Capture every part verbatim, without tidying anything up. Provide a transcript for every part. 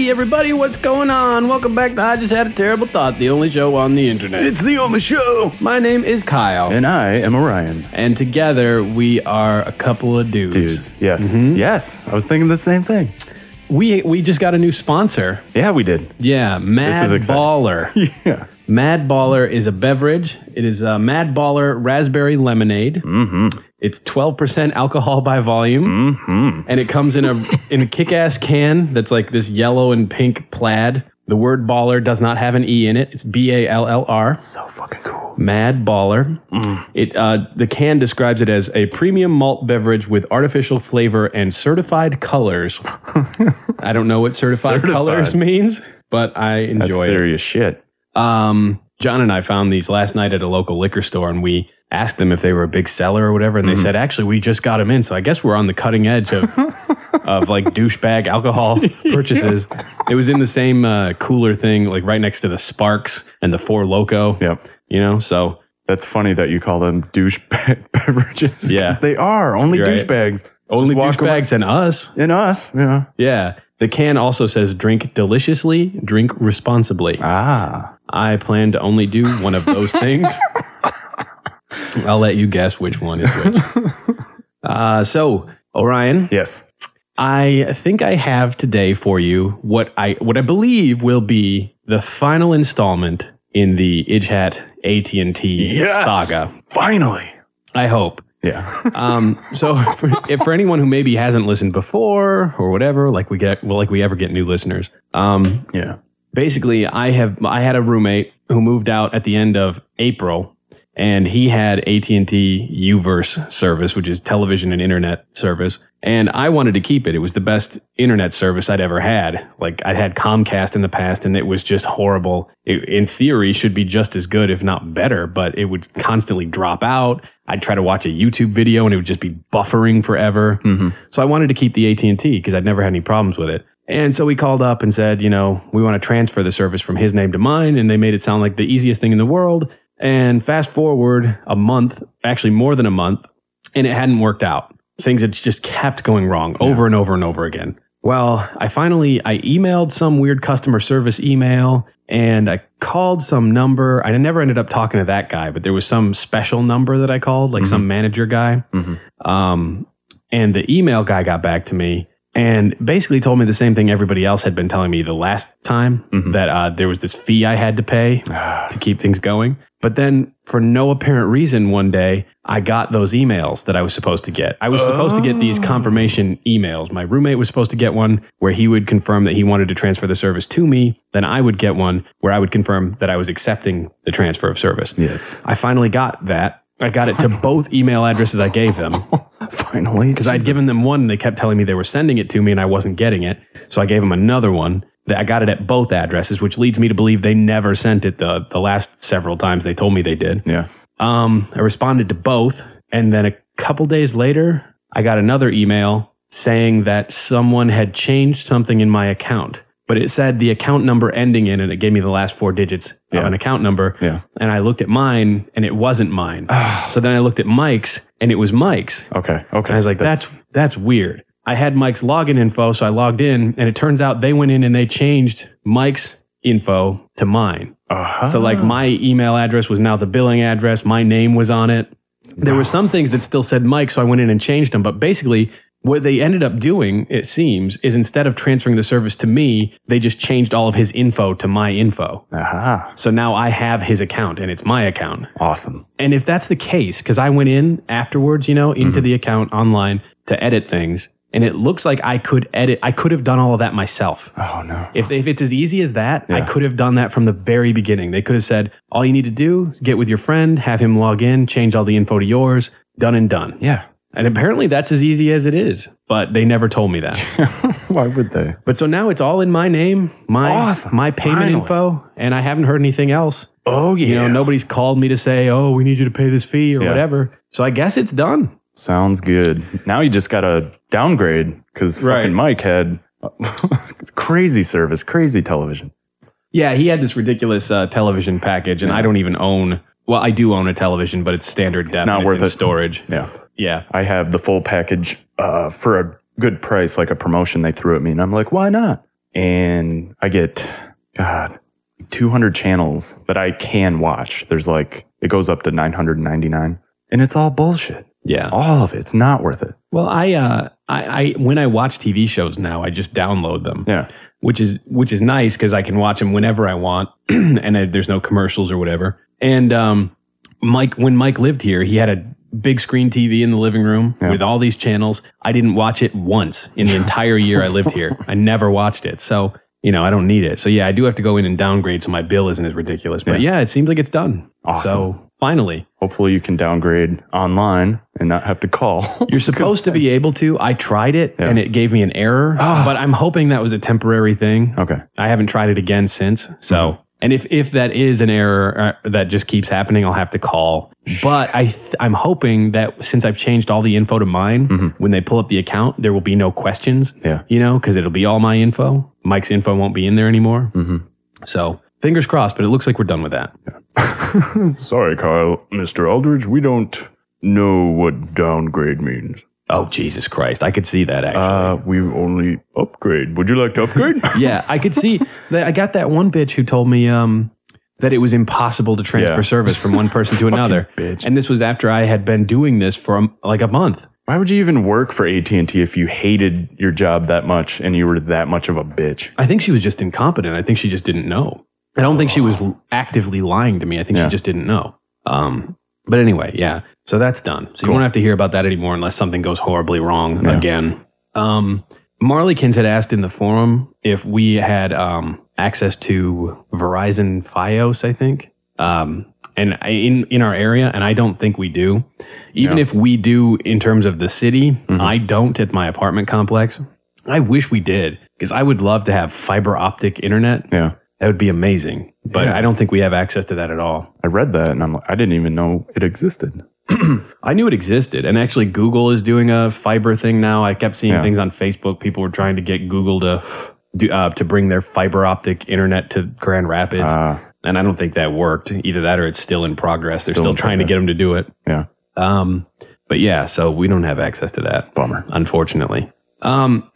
Hey everybody, what's going on? Welcome back to I Just Had a Terrible Thought, the only show on the internet. It's the only show. My name is Kyle. And I am Orion. And together we are a couple of dudes. Dudes, yes. Mm-hmm. Yes, I was thinking the same thing. We we just got a new sponsor. Yeah, we did. Yeah, Mad This is exciting. Baller. Yeah. Mad Baller is a beverage. It is a Mad Baller Raspberry Lemonade. Mm-hmm. It's twelve percent alcohol by volume. Mm-hmm. And it comes in a in a kick-ass can that's like this yellow and pink plaid. The word baller does not have an E in it. It's B A L L R. So fucking cool. Mad Baller. Mm. It uh, the can describes it as a premium malt beverage with artificial flavor and certified colors. I don't know what certified, Certified. colors means, but I enjoy That's it. serious shit. Um, John and I found these last night at a local liquor store, and we asked them if they were a big seller or whatever, and they mm. said, actually, we just got them in, so I guess we're on the cutting edge of of like douchebag alcohol purchases. Yeah. It was in the same uh, cooler thing, like right next to the Sparks and the Four Loko. Yep. You know, so that's funny that you call them douchebag beverages. Yeah, they are only You're douchebags. Right. Only douchebags and us. And us. Yeah. Yeah. The can also says drink deliciously, drink responsibly. Ah. I plan to only do one of those things. I'll let you guess which one is which. Uh, so, Orion. Yes. I think I have today for you what I what I believe will be the final installment in the Idgehat A T and T yes, saga. Finally. I hope. Yeah. um, so for, if for anyone who maybe hasn't listened before or whatever, like we get, well, like we ever get new listeners. Um, yeah. Basically, I have I had a roommate who moved out at the end of April, and he had A T and T Uverse service, which is television and internet service. And I wanted to keep it. It was the best internet service I'd ever had. Like, I'd had Comcast in the past, and it was just horrible. It, in theory, should be just as good, if not better, but it would constantly drop out. I'd try to watch a YouTube video, and it would just be buffering forever. Mm-hmm. So I wanted to keep the A T and T because I'd never had any problems with it. And so we called up and said, you know, we want to transfer the service from his name to mine, and they made it sound like the easiest thing in the world. And fast forward a month, actually more than a month, and it hadn't worked out. Things had just kept going wrong over yeah. and over and over again. Well, I finally, I emailed some weird customer service email, and I called some number. I never ended up talking to that guy, but there was some special number that I called, like mm-hmm. some manager guy. Mm-hmm. Um, and the email guy got back to me and basically told me the same thing everybody else had been telling me the last time, mm-hmm. that uh, there was this fee I had to pay to keep things going. But then, for no apparent reason, one day, I got those emails that I was supposed to get. I was oh. supposed to get these confirmation emails. My roommate was supposed to get one where he would confirm that he wanted to transfer the service to me. Then I would get one where I would confirm that I was accepting the transfer of service. Yes. I finally got that. I got it to both email addresses I gave them. Finally? Because I'd given them one, and they kept telling me they were sending it to me, and I wasn't getting it. So I gave them another one. I got it at both addresses, which leads me to believe they never sent it the, the last several times they told me they did. Yeah. Um, I responded to both, and then a couple days later, I got another email saying that someone had changed something in my account. But it said the account number ending in, and it gave me the last four digits yeah. of an account number. Yeah. And I looked at mine, and it wasn't mine. So then I looked at Mike's, and it was Mike's. Okay. Okay. And I was like, that's that's, that's weird. I had Mike's login info, so I logged in, and it turns out they went in and they changed Mike's info to mine. Uh-huh. So like my email address was now the billing address. My name was on it. There were some things that still said Mike, so I went in and changed them. But basically, what they ended up doing, it seems, is instead of transferring the service to me, they just changed all of his info to my info. Uh-huh. So now I have his account, and it's my account. Awesome. And if that's the case, because I went in afterwards, you know, into mm-hmm. the account online to edit things, and it looks like I could edit, I could have done all of that myself. Oh, no. If if it's as easy as that, yeah. I could have done that from the very beginning. They could have said, all you need to do is get with your friend, have him log in, change all the info to yours, done and done. Yeah. And apparently that's as easy as it is, but they never told me that. Why would they? But so now it's all in my name, my awesome. my payment Finally. info, and I haven't heard anything else. Oh, yeah. You know, nobody's called me to say, oh, we need you to pay this fee or yeah. whatever. So I guess it's done. Sounds good. Now you just got to downgrade because right. fucking Mike had crazy service, crazy television. Yeah, he had this ridiculous uh, television package, and yeah. I don't even own. Well, I do own a television, but it's standard depth. It's not and worth it's in it. Storage. Yeah, yeah. I have the full package uh, for a good price, like a promotion they threw at me, and I'm like, why not? and I get, God, two hundred channels that I can watch. There's like, it goes up to nine hundred ninety-nine, and it's all bullshit. Yeah. All of it. It's not worth it. Well, I, uh, I, I, when I watch T V shows now, I just download them. Yeah. Which is, which is nice because I can watch them whenever I want and I, there's no commercials or whatever. And, um, Mike, when Mike lived here, he had a big screen T V in the living room yeah. with all these channels. I didn't watch it once in the entire year I lived here. I never watched it. So, you know, I don't need it. So yeah, I do have to go in and downgrade so my bill isn't as ridiculous. But yeah, yeah it seems like it's done. Awesome. So finally. Hopefully you can downgrade online and not have to call. You're supposed to be able to. I tried it yeah. and it gave me an error, oh. but I'm hoping that was a temporary thing. Okay. I haven't tried it again since. So, mm-hmm. and if, if that is an error uh, that just keeps happening, I'll have to call. But I th- I'm hoping that since I've changed all the info to mine, mm-hmm. when they pull up the account, there will be no questions. Yeah. You know, because it'll be all my info. Mike's info won't be in there anymore. Mm-hmm. So fingers crossed, but it looks like we're done with that. Yeah. Sorry, Kyle. Mister Aldridge, we don't know what downgrade means. Oh, Jesus Christ. I could see that, actually. Uh, we only upgrade. Would you like to upgrade? Yeah, I could see. That I got that one bitch who told me um, that it was impossible to transfer yeah. service from one person to another. Bitch. And this was after I had been doing this for um, like a month. Why would you even work for A T and T if you hated your job that much and you were that much of a bitch? I think she was just incompetent. I think she just didn't know. I don't think she was actively lying to me. I think yeah. she just didn't know. Um, but anyway, yeah. So that's done. So cool. You won't have to hear about that anymore unless something goes horribly wrong yeah. again. Um, Marleykins had asked in the forum if we had um, access to Verizon Fios, I think, um, and in in our area, and I don't think we do. Even yeah. if we do in terms of the city, mm-hmm. I don't at my apartment complex. I wish we did because I would love to have fiber optic internet. Yeah. That would be amazing, but yeah. I don't think we have access to that at all. I read that and I'm like, I didn't even know it existed. I knew it existed, and actually Google is doing a fiber thing now. I kept seeing yeah. things on Facebook. People were trying to get Google to do, uh, to bring their fiber optic internet to Grand Rapids, uh, and I don't think that worked. Either that or it's still in progress. They're still, still trying progress. to get them to do it. Yeah. Um, but yeah, so we don't have access to that. Bummer, unfortunately. Um,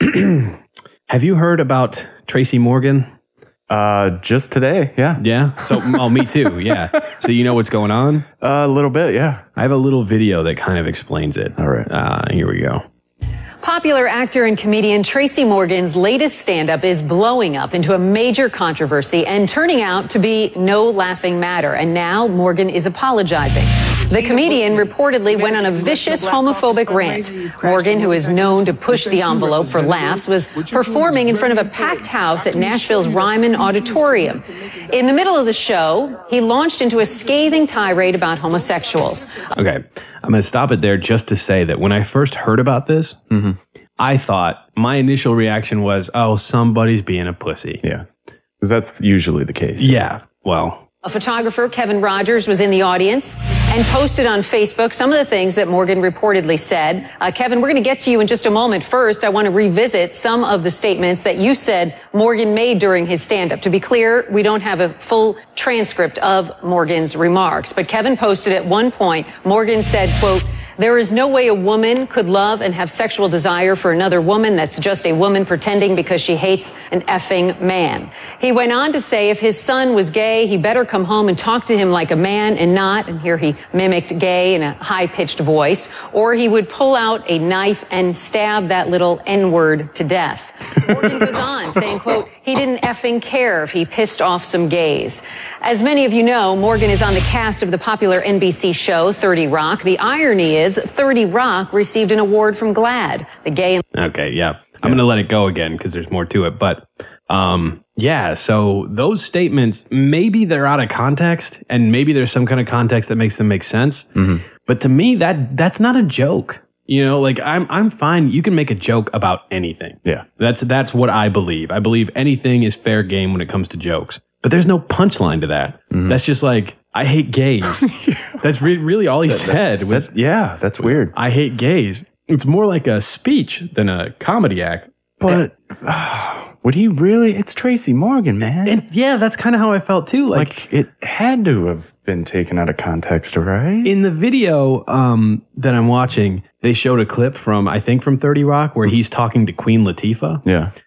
have you heard about Tracy Morgan? Uh, just today, yeah. Yeah? So, oh, me too, yeah. So you know what's going on? Uh, a little bit, yeah. I have a little video that kind of explains it. All right. Uh, here we go. Popular actor and comedian Tracy Morgan's latest stand-up is blowing up into a major controversy and turning out to be no laughing matter. And now Morgan is apologizing. The comedian reportedly went on a vicious homophobic rant. Morgan, who is known to push the envelope for laughs, was performing in front of a packed house at Nashville's Ryman Auditorium. In the middle of the show, he launched into a scathing tirade about homosexuals. Okay, I'm going to stop it there just to say that when I first heard about this, mm-hmm. I thought, my initial reaction was, oh, somebody's being a pussy. Yeah, because that's usually the case. Yeah, well... A photographer, Kevin Rogers, was in the audience and posted on Facebook some of the things that Morgan reportedly said. Uh, Kevin, we're going to get to you in just a moment. First, I want to revisit some of the statements that you said Morgan made during his stand-up. To be clear, we don't have a full transcript of Morgan's remarks. But Kevin posted at one point, Morgan said, quote, "There is no way a woman could love and have sexual desire for another woman. That's just a woman pretending because she hates an effing man." He went on to say if his son was gay, he better come home and talk to him like a man and not, and here he mimicked gay in a high-pitched voice, or he would pull out a knife and stab that little N-word to death. Morgan goes on saying, quote, he didn't effing care if he pissed off some gays. As many of you know, Morgan is on the cast of the popular N B C show thirty Rock. The irony is thirty Rock received an award from GLAAD, the gay... Okay, yeah. I'm going to let it go again because there's more to it. But um, yeah, so those statements, maybe they're out of context and maybe there's some kind of context that makes them make sense. Mm-hmm. But to me, that that's not a joke. You know, like I'm I'm fine. You can make a joke about anything. Yeah. That's that's what I believe. I believe anything is fair game when it comes to jokes. But there's no punchline to that. Mm-hmm. That's just like, I hate gays. yeah. That's re- really all he that, said. That, was, that's, yeah, that's was, weird. I hate gays. It's more like a speech than a comedy act. But uh, would he really? It's Tracy Morgan, man. And yeah, that's kind of how I felt too. Like, like it had to have been taken out of context, right? In the video um, that I'm watching, they showed a clip from, I think from thirty Rock, where he's talking to Queen Latifah. Yeah.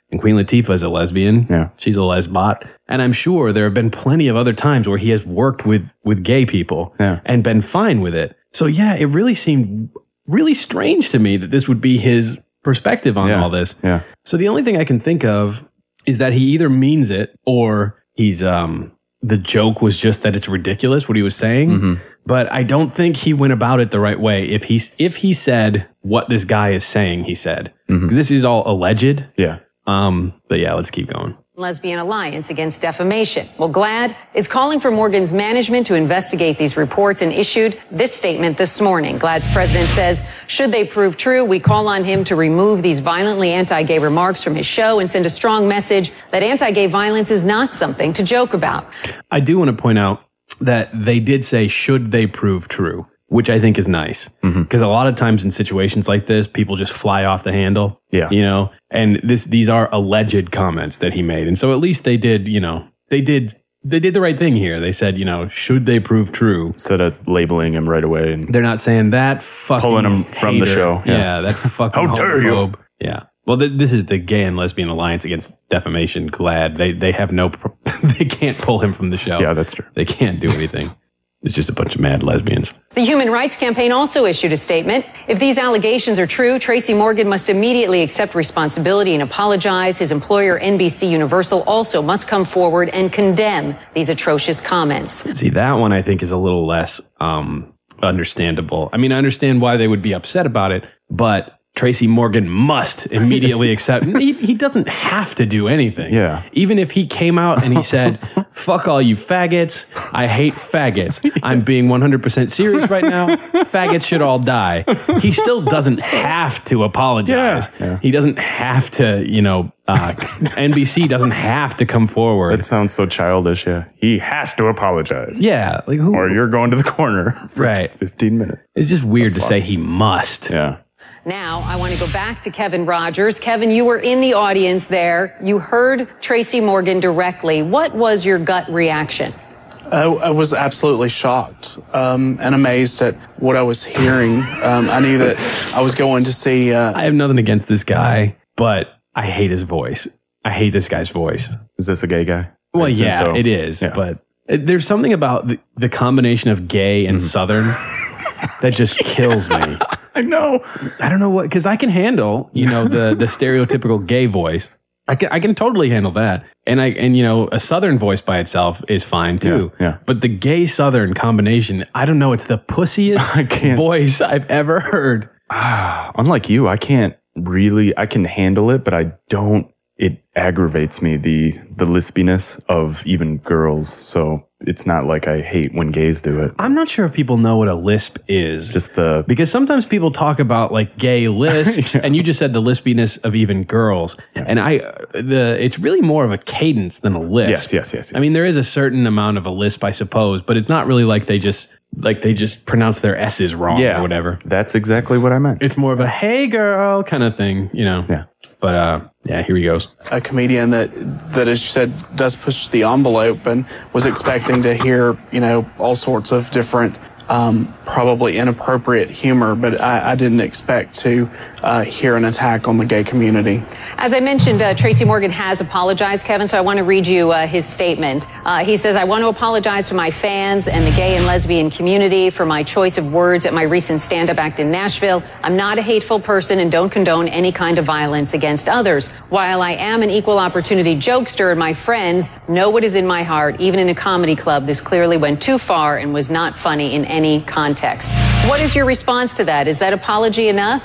And Queen Latifah is a lesbian. Yeah. She's a lesbot. And I'm sure there have been plenty of other times where he has worked with, with gay people Yeah. and been fine with it. So yeah, it really seemed really strange to me that this would be his perspective on Yeah. all this. Yeah. So the only thing I can think of is that he either means it or he's, um, the joke was just that it's ridiculous what he was saying. Mm-hmm. But I don't think he went about it the right way. If he, if he said what this guy is saying, he said, because Mm-hmm. this is all alleged. Yeah. Um, but yeah, let's keep going. Lesbian Alliance Against Defamation. Well, GLAAD is calling for Morgan's management to investigate these reports and issued this statement this morning. GLAAD's president says, should they prove true, we call on him to remove these violently anti-gay remarks from his show and send a strong message that anti-gay violence is not something to joke about. I do want to point out that they did say, should they prove true, which I think is nice. Because a lot of times in situations like this, people just fly off the handle. Yeah. You know, and this these are alleged comments that he made. And so at least they did, you know, they did they did the right thing here. They said, you know, should they prove true? Instead of labeling him right away and They're not saying that fucking Pulling him from the hater. show, Yeah, yeah. that fucking How dare you. homophobe. Yeah. Well, th- this is the Gay and Lesbian Alliance Against Defamation. GLAAD. They they have no. Pro- they can't pull him from the show. Yeah, that's true. They can't do anything. It's just a bunch of mad lesbians. The Human Rights Campaign also issued a statement. If these allegations are true, Tracy Morgan must immediately accept responsibility and apologize. His employer, N B C Universal, also must come forward and condemn these atrocious comments. See, that one I think is a little less um, understandable. I mean, I understand why they would be upset about it, but Tracy Morgan must immediately accept. He, he doesn't have to do anything. Yeah. Even if he came out and he said, fuck all you faggots. I hate faggots. I'm being one hundred percent serious right now. Faggots should all die. He still doesn't have to apologize. Yeah. Yeah. He doesn't have to, you know, uh, N B C doesn't have to come forward. That sounds so childish. Yeah. He has to apologize. yeah. Like who? Or you're going to the corner for Right. fifteen minutes. It's just weird to say he must. Yeah. Now, I want to go back to Kevin Rogers. Kevin, you were in the audience there. You heard Tracy Morgan directly. What was your gut reaction? I, I was absolutely shocked um, and amazed at what I was hearing. Um, I knew that I was going to see. Uh, I have nothing against this guy, but I hate his voice. I hate this guy's voice. Is this a gay guy? I Well, assume yeah, so. it is. Yeah. But it, there's something about the, the combination of gay and Southern that just kills me. I know. I don't know what, because I can handle, you know, the the stereotypical gay voice. I can I can totally handle that, and I and you know a Southern voice by itself is fine too. Yeah, yeah. But the gay Southern combination, I don't know. It's the pussiest I can't voice I've ever heard. Ah, unlike you, I can't really, I can handle it, but I don't, it aggravates me, the, the lispiness of even girls. So it's not like I hate when gays do it. I'm not sure if people know what a lisp is. Just the, Because sometimes people talk about like gay lisps, Yeah. and you just said the lispiness of even girls, and I, the it's really more of a cadence than a lisp. yes, yes, yes, yes. I mean, there is a certain amount of a lisp, I suppose, but it's not really like they just like they just pronounce their s's wrong yeah, or whatever. That's exactly what I meant. It's more of a "hey girl" kind of thing, you know. Yeah. But uh, yeah, here he goes. a comedian that, that as you said, does push the envelope and was expecting to hear, you know, all sorts of different, um, probably inappropriate humor, but I, I didn't expect to uh, hear an attack on the gay community. As I mentioned, uh, Tracy Morgan has apologized, Kevin, so I want to read you uh, his statement. Uh, he says, I want to apologize to my fans and the gay and lesbian community for my choice of words at my recent stand-up act in Nashville. I'm not a hateful person and don't condone any kind of violence against others. While I am an equal opportunity jokester and my friends know what is in my heart, even in a comedy club, this clearly went too far and was not funny in any context. What is your response to that? Is that apology enough?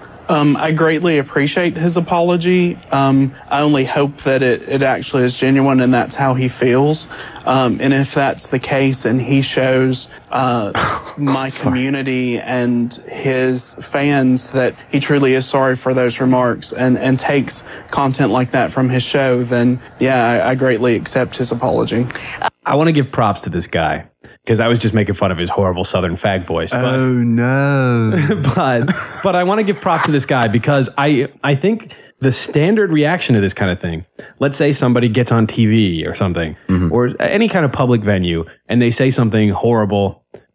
Um, I greatly appreciate his apology. Um, I only hope that it, it actually is genuine and that's how he feels. Um, and if that's the case and he shows uh, my community and his fans that he truly is sorry for those remarks and, and takes content like that from his show, then yeah, I, I greatly accept his apology. I want to give props to this guy because I was just making fun of his horrible Southern fag voice. But, Oh, no. but but I want to give props to this guy because I I think the standard reaction to this kind of thing, let's say somebody gets on T V or something, or any kind of public venue, and they say something horrible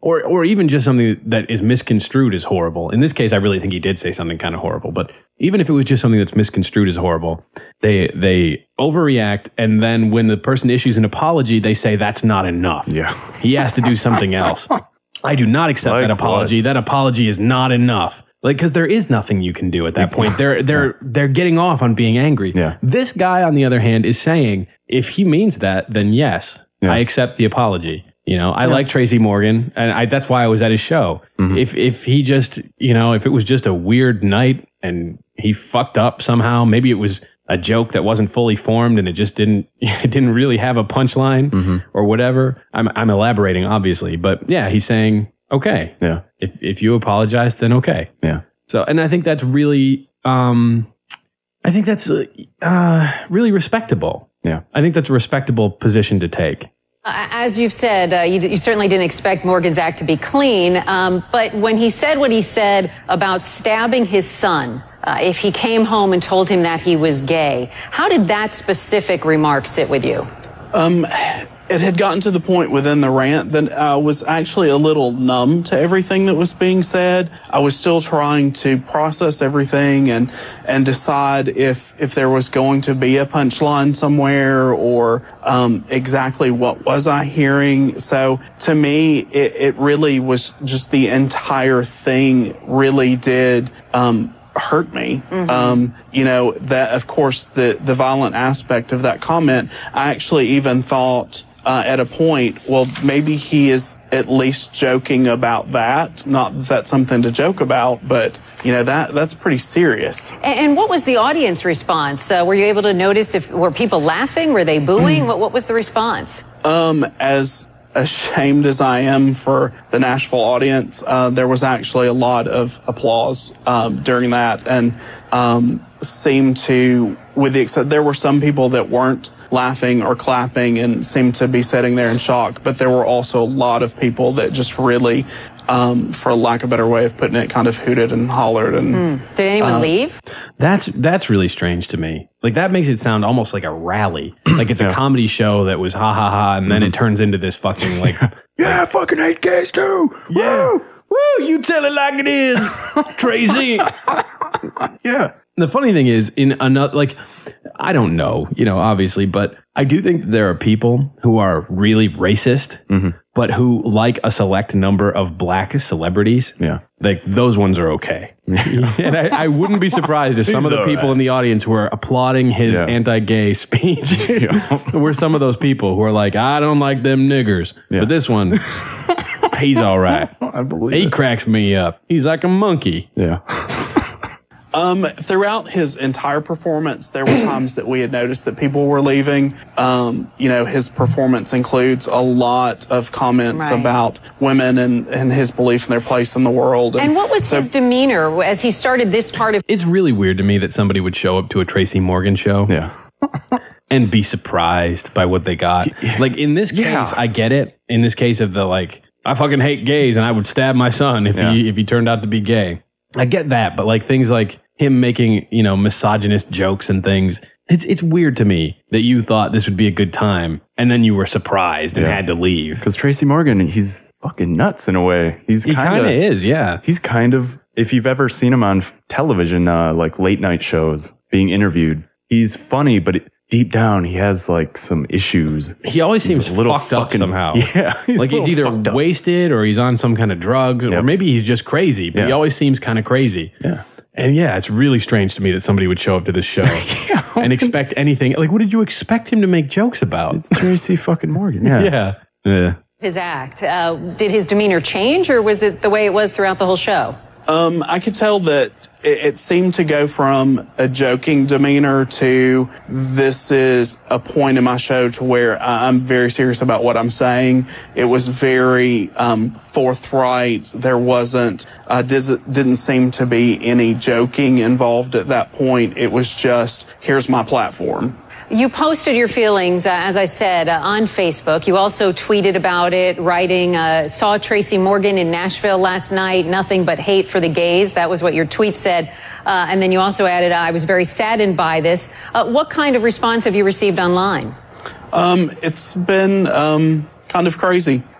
or or even just something that is misconstrued as horrible. In this case, I really think he did say something kind of horrible, but even if it was just something that's misconstrued as horrible, they they overreact, and then when the person issues an apology, they say that's not enough. Yeah. He has to do something else. I do not accept Like that apology. what? That apology is not enough. Like, because there is nothing you can do at that point. They're they're they're getting off on being angry. Yeah. This guy, on the other hand, is saying if he means that, then yes, Yeah. I accept the apology. You know, I like Tracy Morgan, and I, that's why I was at his show. Mm-hmm. If if he just, you know, if it was just a weird night and he fucked up somehow, maybe it was a joke that wasn't fully formed and it just didn't it didn't really have a punchline Mm-hmm. or whatever. I'm I'm elaborating, obviously, but yeah, he's saying okay. Yeah. If if you apologize, then okay. Yeah. So, and I think that's really, um, I think that's uh, really respectable. Yeah. I think that's a respectable position to take. Uh, As you've said, uh, you, you certainly didn't expect Morgan's act to be clean. Um, but when he said what he said about stabbing his son, uh, if he came home and told him that he was gay, how did that specific remark sit with you? Um, it had gotten to the point within the rant that I was actually a little numb to everything that was being said. I was still trying to process everything and and decide if if there was going to be a punchline somewhere or um, exactly what was I hearing. So to me, it, it really was just the entire thing really did um, hurt me. Mm-hmm. Um, you know, that of course the, the violent aspect of that comment, I actually even thought uh, at a point, well, maybe he is at least joking about that. Not that that's something to joke about, but you know, that that's pretty serious. And, and what was the audience response? Uh, were you able to notice if were people laughing? Were they booing? what what was the response? Um, as ashamed as I am for the Nashville audience, uh, there was actually a lot of applause um, during that, and um, seemed to, with the except, there were some people that weren't laughing or clapping and seemed to be sitting there in shock, but there were also a lot of people that just really, um, for lack of a better way of putting it, kind of hooted and hollered. And mm. Did anyone uh, leave? That's that's really strange to me. Like, that makes it sound almost like a rally. Like it's yeah. a comedy show that was ha ha ha, and then mm-hmm. it turns into this fucking like, yeah, like, I fucking hate gays too. Yeah, woo, woo, you tell it like it is, Tracy. Yeah. The funny thing is, in another, like, I don't know, you know, obviously, but I do think that there are people who are really racist, mm-hmm. but who like a select number of black celebrities. Yeah. Like, those ones are okay. And I, I wouldn't be surprised if some of the people right. in the audience who are applauding his yeah. anti-gay speech yeah. were some of those people who are like, I don't like them niggers. Yeah. But this one, he's all right. I believe He it. cracks me up. He's like a monkey. Yeah. Um, throughout his entire performance, there were times that we had noticed that people were leaving. Um, you know, his performance includes a lot of comments right. about women and, and his belief in their place in the world. And, and what was so, his demeanor as he started this part of... It's really weird to me that somebody would show up to a Tracy Morgan show. Yeah. and be surprised by what they got. Like, in this case, yeah. I get it. In this case of the, like, I fucking hate gays and I would stab my son if yeah. he if he turned out to be gay. I get that, but like things like him making, you know, misogynist jokes and things. It's it's weird to me that you thought this would be a good time and then you were surprised and yeah. had to leave. Because Tracy Morgan, he's fucking nuts in a way. He's he kind of is, yeah. He's kind of, if you've ever seen him on television, uh, like late night shows, being interviewed, he's funny, but it, deep down he has like some issues. He always he's seems a little fucked fucking, up somehow. Yeah, he's like he's either wasted or he's on some kind of drugs, yep. or maybe he's just crazy. But yeah. he always seems kind of crazy. Yeah. And yeah, it's really strange to me that somebody would show up to this show yeah. and expect anything. Like, what did you expect him to make jokes about? It's Tracy fucking Morgan. Yeah. yeah. yeah. His act. Uh, did his demeanor change, or was it the way it was throughout the whole show? Um, I could tell that it, it seemed to go from a joking demeanor to this is a point in my show to where I'm very serious about what I'm saying. It was very um, forthright. There wasn't, uh, didn't seem to be any joking involved at that point. It was just, here's my platform. You posted your feelings, uh, as I said, uh, on Facebook. You also tweeted about it, writing, uh, saw Tracy Morgan in Nashville last night, nothing but hate for the gays. That was what your tweet said. Uh, and then you also added, I was very saddened by this. Uh, what kind of response have you received online? Um, it's been um, kind of crazy.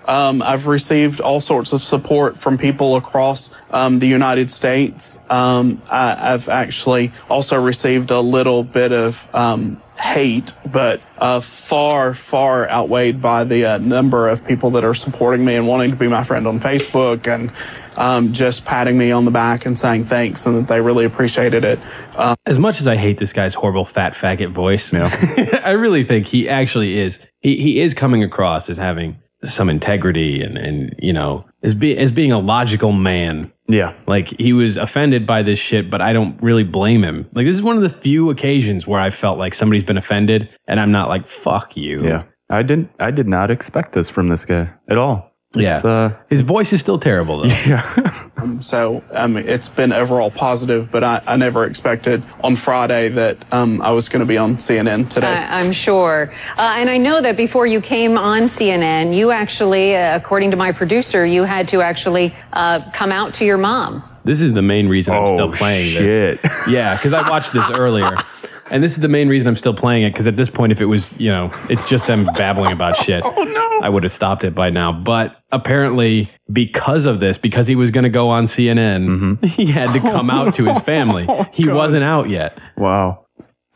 Um, I've received all sorts of support from people across um, the United States. Um, I, I've actually also received a little bit of um, hate, but uh, far, far outweighed by the uh, number of people that are supporting me and wanting to be my friend on Facebook and um, just patting me on the back and saying thanks and that they really appreciated it. Um, as much as I hate this guy's horrible fat faggot voice, Yeah. I really think he actually is. He he is coming across as having some integrity and, and you know, as, be, as being a logical man. Yeah. Like, he was offended by this shit, but I don't really blame him. Like, this is one of the few occasions where I felt like somebody's been offended, and I'm not like, fuck you. Yeah. I didn't, I did not expect this from this guy at all. It's, yeah. Uh, His voice is still terrible, though. yeah. um, so, I mean, it's been overall positive, but I, I never expected on Friday that um, I was going to be on C N N today. I, I'm sure. Uh, and I know that before you came on C N N, you actually, uh, according to my producer, you had to actually uh, come out to your mom. This is the main reason I'm Oh, still playing shit. this. Yeah, because I watched this earlier. And this is the main reason I'm still playing it, because at this point, if it was, you know, it's just them babbling about shit, oh, no. I would have stopped it by now. But apparently, because of this, because he was going to go on C N N, mm-hmm. he had to come out to his family. Oh, he God. wasn't out yet. Wow.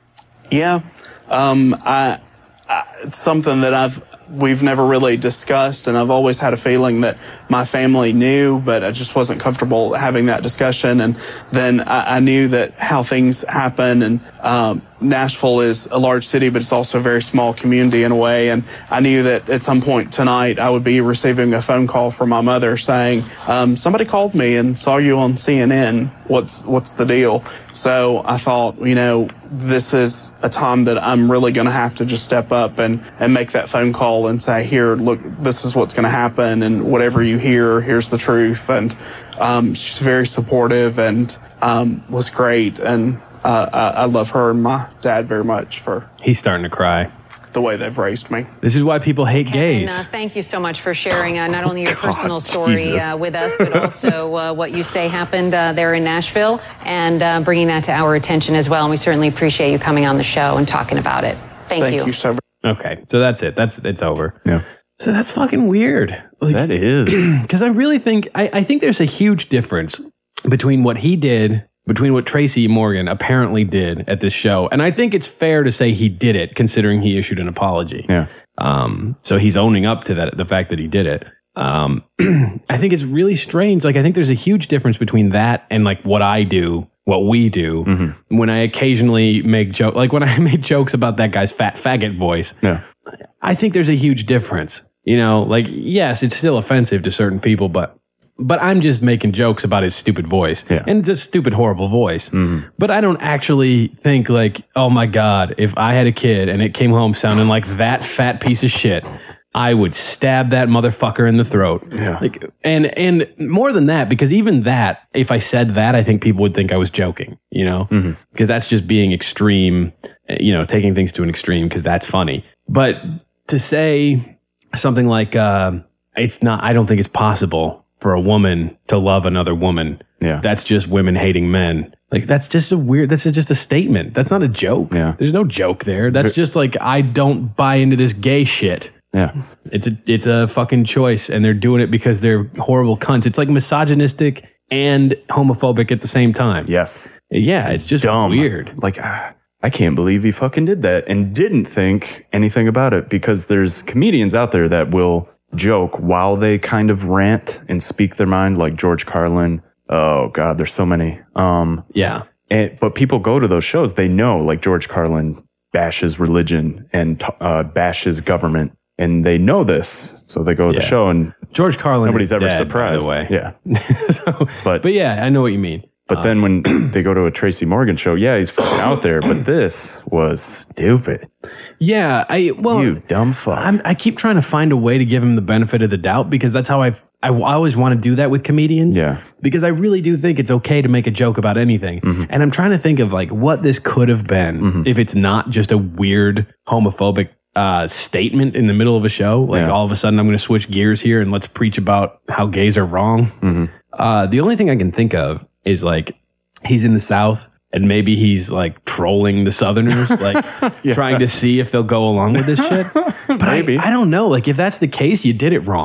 Yeah. Um, I, I, it's something that I've we've never really discussed, and I've always had a feeling that my family knew, but I just wasn't comfortable having that discussion. And then I, I knew that how things happen, and um, Nashville is a large city, but it's also a very small community in a way. And I knew that at some point tonight I would be receiving a phone call from my mother saying, um, somebody called me and saw you on C N N. What's, what's the deal? So I thought, you know, this is a time that I'm really going to have to just step up and, and make that phone call and say, here, look, this is what's going to happen. And whatever you hear, here's the truth. And um, she's very supportive and um, was great. And uh, I, I love her and my dad very much for He's starting to cry. the way they've raised me. This is why people hate gays. And, uh, thank you so much for sharing uh, not only your God, personal story uh, with us, but also uh, what you say happened uh, there in Nashville, and uh, bringing that to our attention as well. And we certainly appreciate you coming on the show and talking about it. Thank, Thank you. you so much. Okay, so that's it. That's it's over. Yeah. So that's fucking weird. Like, That is. because I really think I, I think there's a huge difference between what he did, between what Tracy Morgan apparently did at this show, and I think it's fair to say he did it, considering he issued an apology. Yeah. Um. So he's owning up to that, the fact that he did it. Um. I think it's really strange. Like, I think there's a huge difference between that and like what I do, what we do, mm-hmm. when I occasionally make joke, like when I made jokes about that guy's fat faggot voice. Yeah. I think there's a huge difference. You know, like, yes, it's still offensive to certain people, but but I'm just making jokes about his stupid voice. Yeah. And it's a stupid, horrible voice. Mm-hmm. But I don't actually think like, oh my God, if I had a kid and it came home sounding like that fat piece of shit, I would stab that motherfucker in the throat. Yeah. Like, and and more than that, because even that, if I said that, I think people would think I was joking, you know? Mm-hmm. Because that's just being extreme, you know, taking things to an extreme, because that's funny. But to say something like, uh, it's not, I don't think it's possible for a woman to love another woman. Yeah. That's just women hating men. Like, that's just a weird, that's just a statement. That's not a joke. Yeah. There's no joke there. That's just like, I don't buy into this gay shit. Yeah. It's a, it's a fucking choice, and they're doing it because they're horrible cunts. It's like misogynistic and homophobic at the same time. Yes. Yeah, it's just Dumb. weird. Like, ah, I can't believe he fucking did that and didn't think anything about it, because there's comedians out there that will joke while they kind of rant and speak their mind, like George Carlin. Oh God, there's so many. Um, Yeah. and, but people go to those shows, they know, like George Carlin bashes religion and uh, bashes government, and they know this, so they go to Yeah. the show, and George Carlin nobody's is ever dead, surprised. by the way. Yeah. so, But- but yeah, I know what you mean. But then when they go to a Tracy Morgan show, yeah, he's fucking out there, but this was stupid. Yeah, I well, You dumb fuck. I'm, I keep trying to find a way to give him the benefit of the doubt, because that's how I've, I I always want to do that with comedians. Yeah. Because I really do think it's okay to make a joke about anything. Mm-hmm. And I'm trying to think of like what this could have been Mm-hmm. if it's not just a weird homophobic uh, statement in the middle of a show. Like, Yeah. all of a sudden I'm going to switch gears here and let's preach about how gays are wrong. Mm-hmm. Uh, the only thing I can think of is like he's in the South, and maybe he's like trolling the Southerners, like trying to see if they'll go along with this shit. But Maybe. I, I don't know. Like, if that's the case, you did it wrong.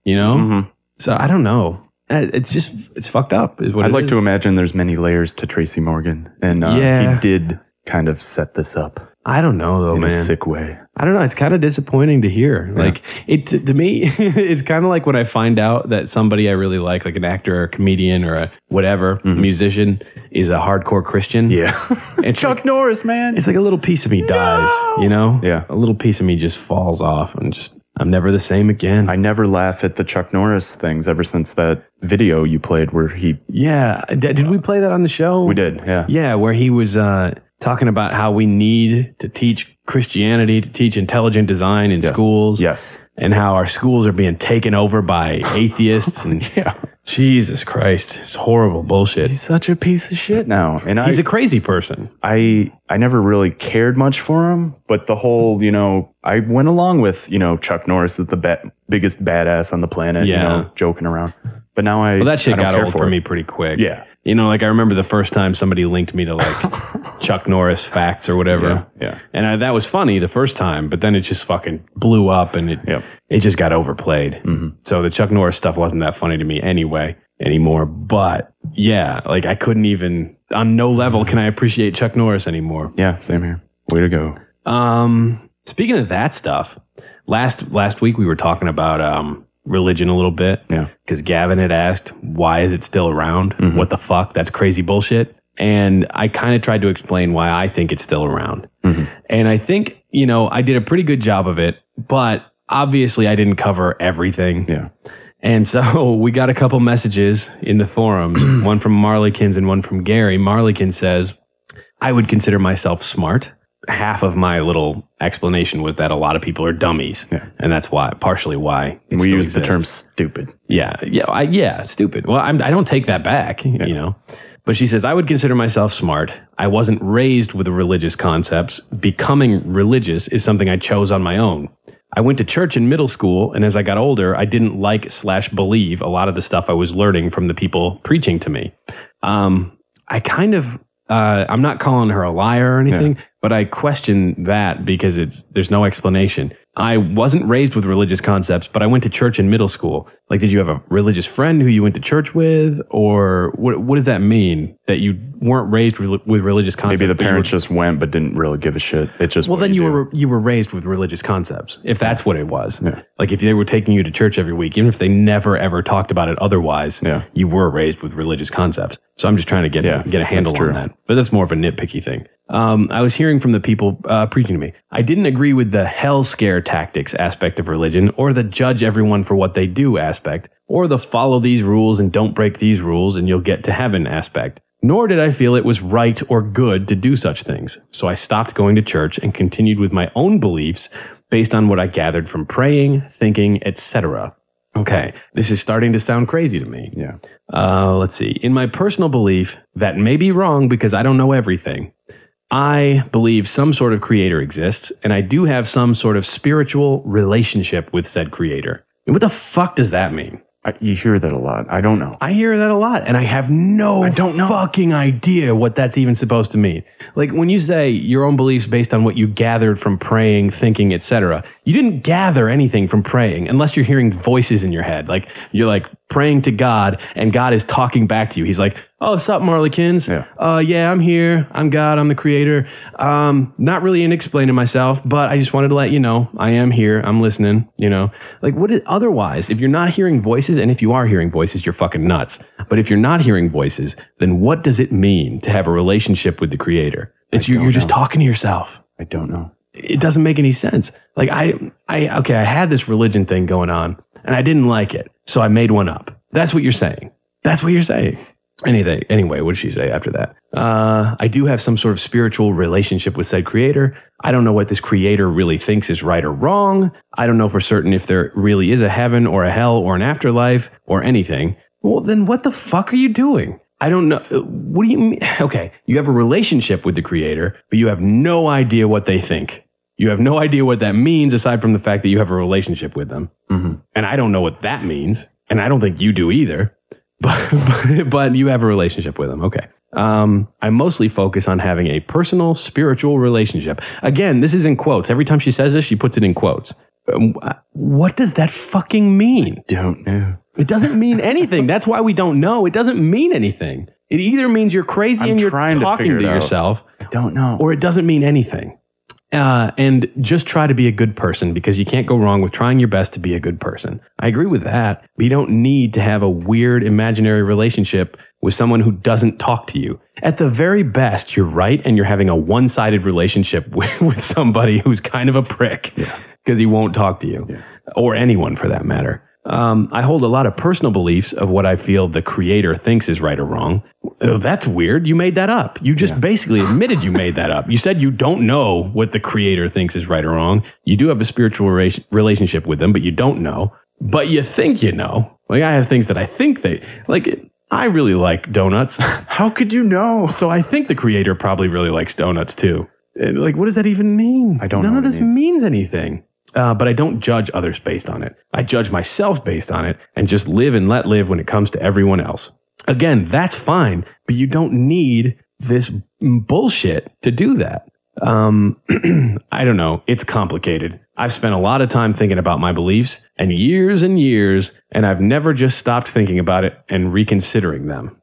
you know? Mm-hmm. So I don't know. It's just, it's fucked up is what I'd it like is. to imagine there's many layers to Tracy Morgan. And uh, Yeah. he did kind of set this up I don't know though, in man. a sick way. I don't know. It's kind of disappointing to hear. Yeah. Like it to, to me, it's kind of like when I find out that somebody I really like, like an actor or a comedian or a whatever Mm-hmm. musician, is a hardcore Christian. Yeah. It's Chuck like, Norris, man. it's like a little piece of me dies. You know? Yeah. A little piece of me just falls off, and just I'm never the same again. I never laugh at the Chuck Norris things ever since that video you played where he... yeah. Did, did we play that on the show? We did, yeah. Yeah, where he was uh, talking about how we need to teach Christianity, to teach intelligent design in Yes. schools. Yes. And how our schools are being taken over by atheists. And Yeah. Jesus Christ, it's horrible bullshit. He's such a piece of shit now. And He's I, a crazy person. I I never really cared much for him, but the whole, you know, I went along with, you know, Chuck Norris is the ba- biggest badass on the planet, Yeah. you know, joking around. But now I Well, that shit I don't got care old for for it. me pretty quick. Yeah. You know, like I remember the first time somebody linked me to like Chuck Norris facts or whatever. Yeah, yeah. And I, that was funny the first time, but then it just fucking blew up and it Yep. it just got overplayed. Mm-hmm. So the Chuck Norris stuff wasn't that funny to me anyway anymore. But yeah, like I couldn't even, on no level can I appreciate Chuck Norris anymore. Yeah, same here. Way to go. Um, speaking of that stuff, last last week we were talking about um religion a little bit. Yeah. Because Gavin had asked, why is it still around? Mm-hmm. What the fuck? That's crazy bullshit. And I kind of tried to explain why I think it's still around. Mm-hmm. And I think, you know, I did a pretty good job of it, but obviously I didn't cover everything. Yeah. And so we got a couple messages in the forums, one from Marleykins and one from Gary. Marleykins says, I would consider myself smart. Half of my little explanation was that a lot of people are dummies. Yeah. And that's why, partially why. it We still use the term exists. stupid. Yeah, yeah, I, yeah, stupid. Well, I'm, I don't take that back, you know. But she says, I would consider myself smart. I wasn't raised with the religious concepts. Becoming religious is something I chose on my own. I went to church in middle school, and as I got older, I didn't like slash believe a lot of the stuff I was learning from the people preaching to me. Um, I kind of, uh, I'm not calling her a liar or anything, Yeah. but I question that because it's there's no explanation. I wasn't raised with religious concepts, but I went to church in middle school. Like, did you have a religious friend who you went to church with? Or what What does that mean? That you weren't raised with, with religious concepts? Maybe the but you parents were- just went but didn't really give a shit. It's just Well, what then you do. were you were raised with religious concepts, if that's what it was. Yeah. Like, if they were taking you to church every week, even if they never ever talked about it otherwise, Yeah. you were raised with religious concepts. So I'm just trying to get Yeah, get a handle that's on true. that. But that's more of a nitpicky thing. Um, I was hearing from the people uh, preaching to me. I didn't agree with the hell scare tactics aspect of religion, or the judge everyone for what they do aspect, or the follow these rules and don't break these rules and you'll get to heaven aspect. Nor did I feel it was right or good to do such things. So I stopped going to church and continued with my own beliefs based on what I gathered from praying, thinking, et cetera. Okay, this is starting to sound crazy to me. Yeah. Uh, let's see. In my personal belief, that may be wrong because I don't know everything. I believe some sort of creator exists, and I do have some sort of spiritual relationship with said creator. And what the fuck does that mean? I, you hear that a lot. I don't know. I hear that a lot, and I have no I don't know. fucking idea what that's even supposed to mean. Like, when you say your own beliefs based on what you gathered from praying, thinking, et cetera, you didn't gather anything from praying unless you're hearing voices in your head. Like, you're like praying to God, and God is talking back to you. He's like, oh, what's up, Marleykins? Yeah. Uh, yeah, I'm here. I'm God. I'm the creator. Um, not really in explaining myself, but I just wanted to let you know I am here. I'm listening, you know. Like, what is, otherwise, if you're not hearing voices, and if you are hearing voices, you're fucking nuts. But if you're not hearing voices, then what does it mean to have a relationship with the creator? It's you, don't you're just know. talking to yourself. I don't know. It doesn't make any sense. Like, I, I, okay, I had this religion thing going on, and I didn't like it, so I made one up. That's what you're saying. That's what you're saying. Anything. Anyway, what did she say after that? Uh, I do have some sort of spiritual relationship with said creator. I don't know what this creator really thinks is right or wrong. I don't know for certain if there really is a heaven or a hell or an afterlife or anything. Well, then what the fuck are you doing? I don't know. What do you mean? Okay, you have a relationship with the creator, but you have no idea what they think. You have no idea what that means aside from the fact that you have a relationship with them. Mm-hmm. And I don't know what that means. And I don't think you do either. But, but, but you have a relationship with them. Okay. Um, I mostly focus on having a personal, spiritual relationship. Again, this is in quotes. Every time she says this, she puts it in quotes. Um, What does that fucking mean? Don't know. It doesn't mean anything. That's why we don't know. It doesn't mean anything. It either means you're crazy I'm and you're trying to talking figure to it out. yourself, I don't know. or it doesn't mean anything. Uh, and just try to be a good person, because you can't go wrong with trying your best to be a good person. I agree with that, but you don't need to have a weird imaginary relationship with someone who doesn't talk to you. At the very best, you're right, and you're having a one-sided relationship with, with somebody who's kind of a prick because he won't talk to you, Yeah. or anyone for that matter. Um, I hold a lot of personal beliefs of what I feel the creator thinks is right or wrong. Oh, that's weird. You made that up. You just basically admitted you made that up. You said you don't know what the creator thinks is right or wrong. You do have a spiritual ra- relationship with them, but you don't know. But you think you know. Like, I have things that I think they... Like, I really like donuts. How could you know? So I think the creator probably really likes donuts too. And, like, what does that even mean? I don't None know of what this it means. means anything. Uh, but I don't judge others based on it. I judge myself based on it and just live and let live when it comes to everyone else. Again, that's fine, but you don't need this bullshit to do that. Um, I don't know. It's complicated. I've spent a lot of time thinking about my beliefs and years and years, and I've never just stopped thinking about it and reconsidering them.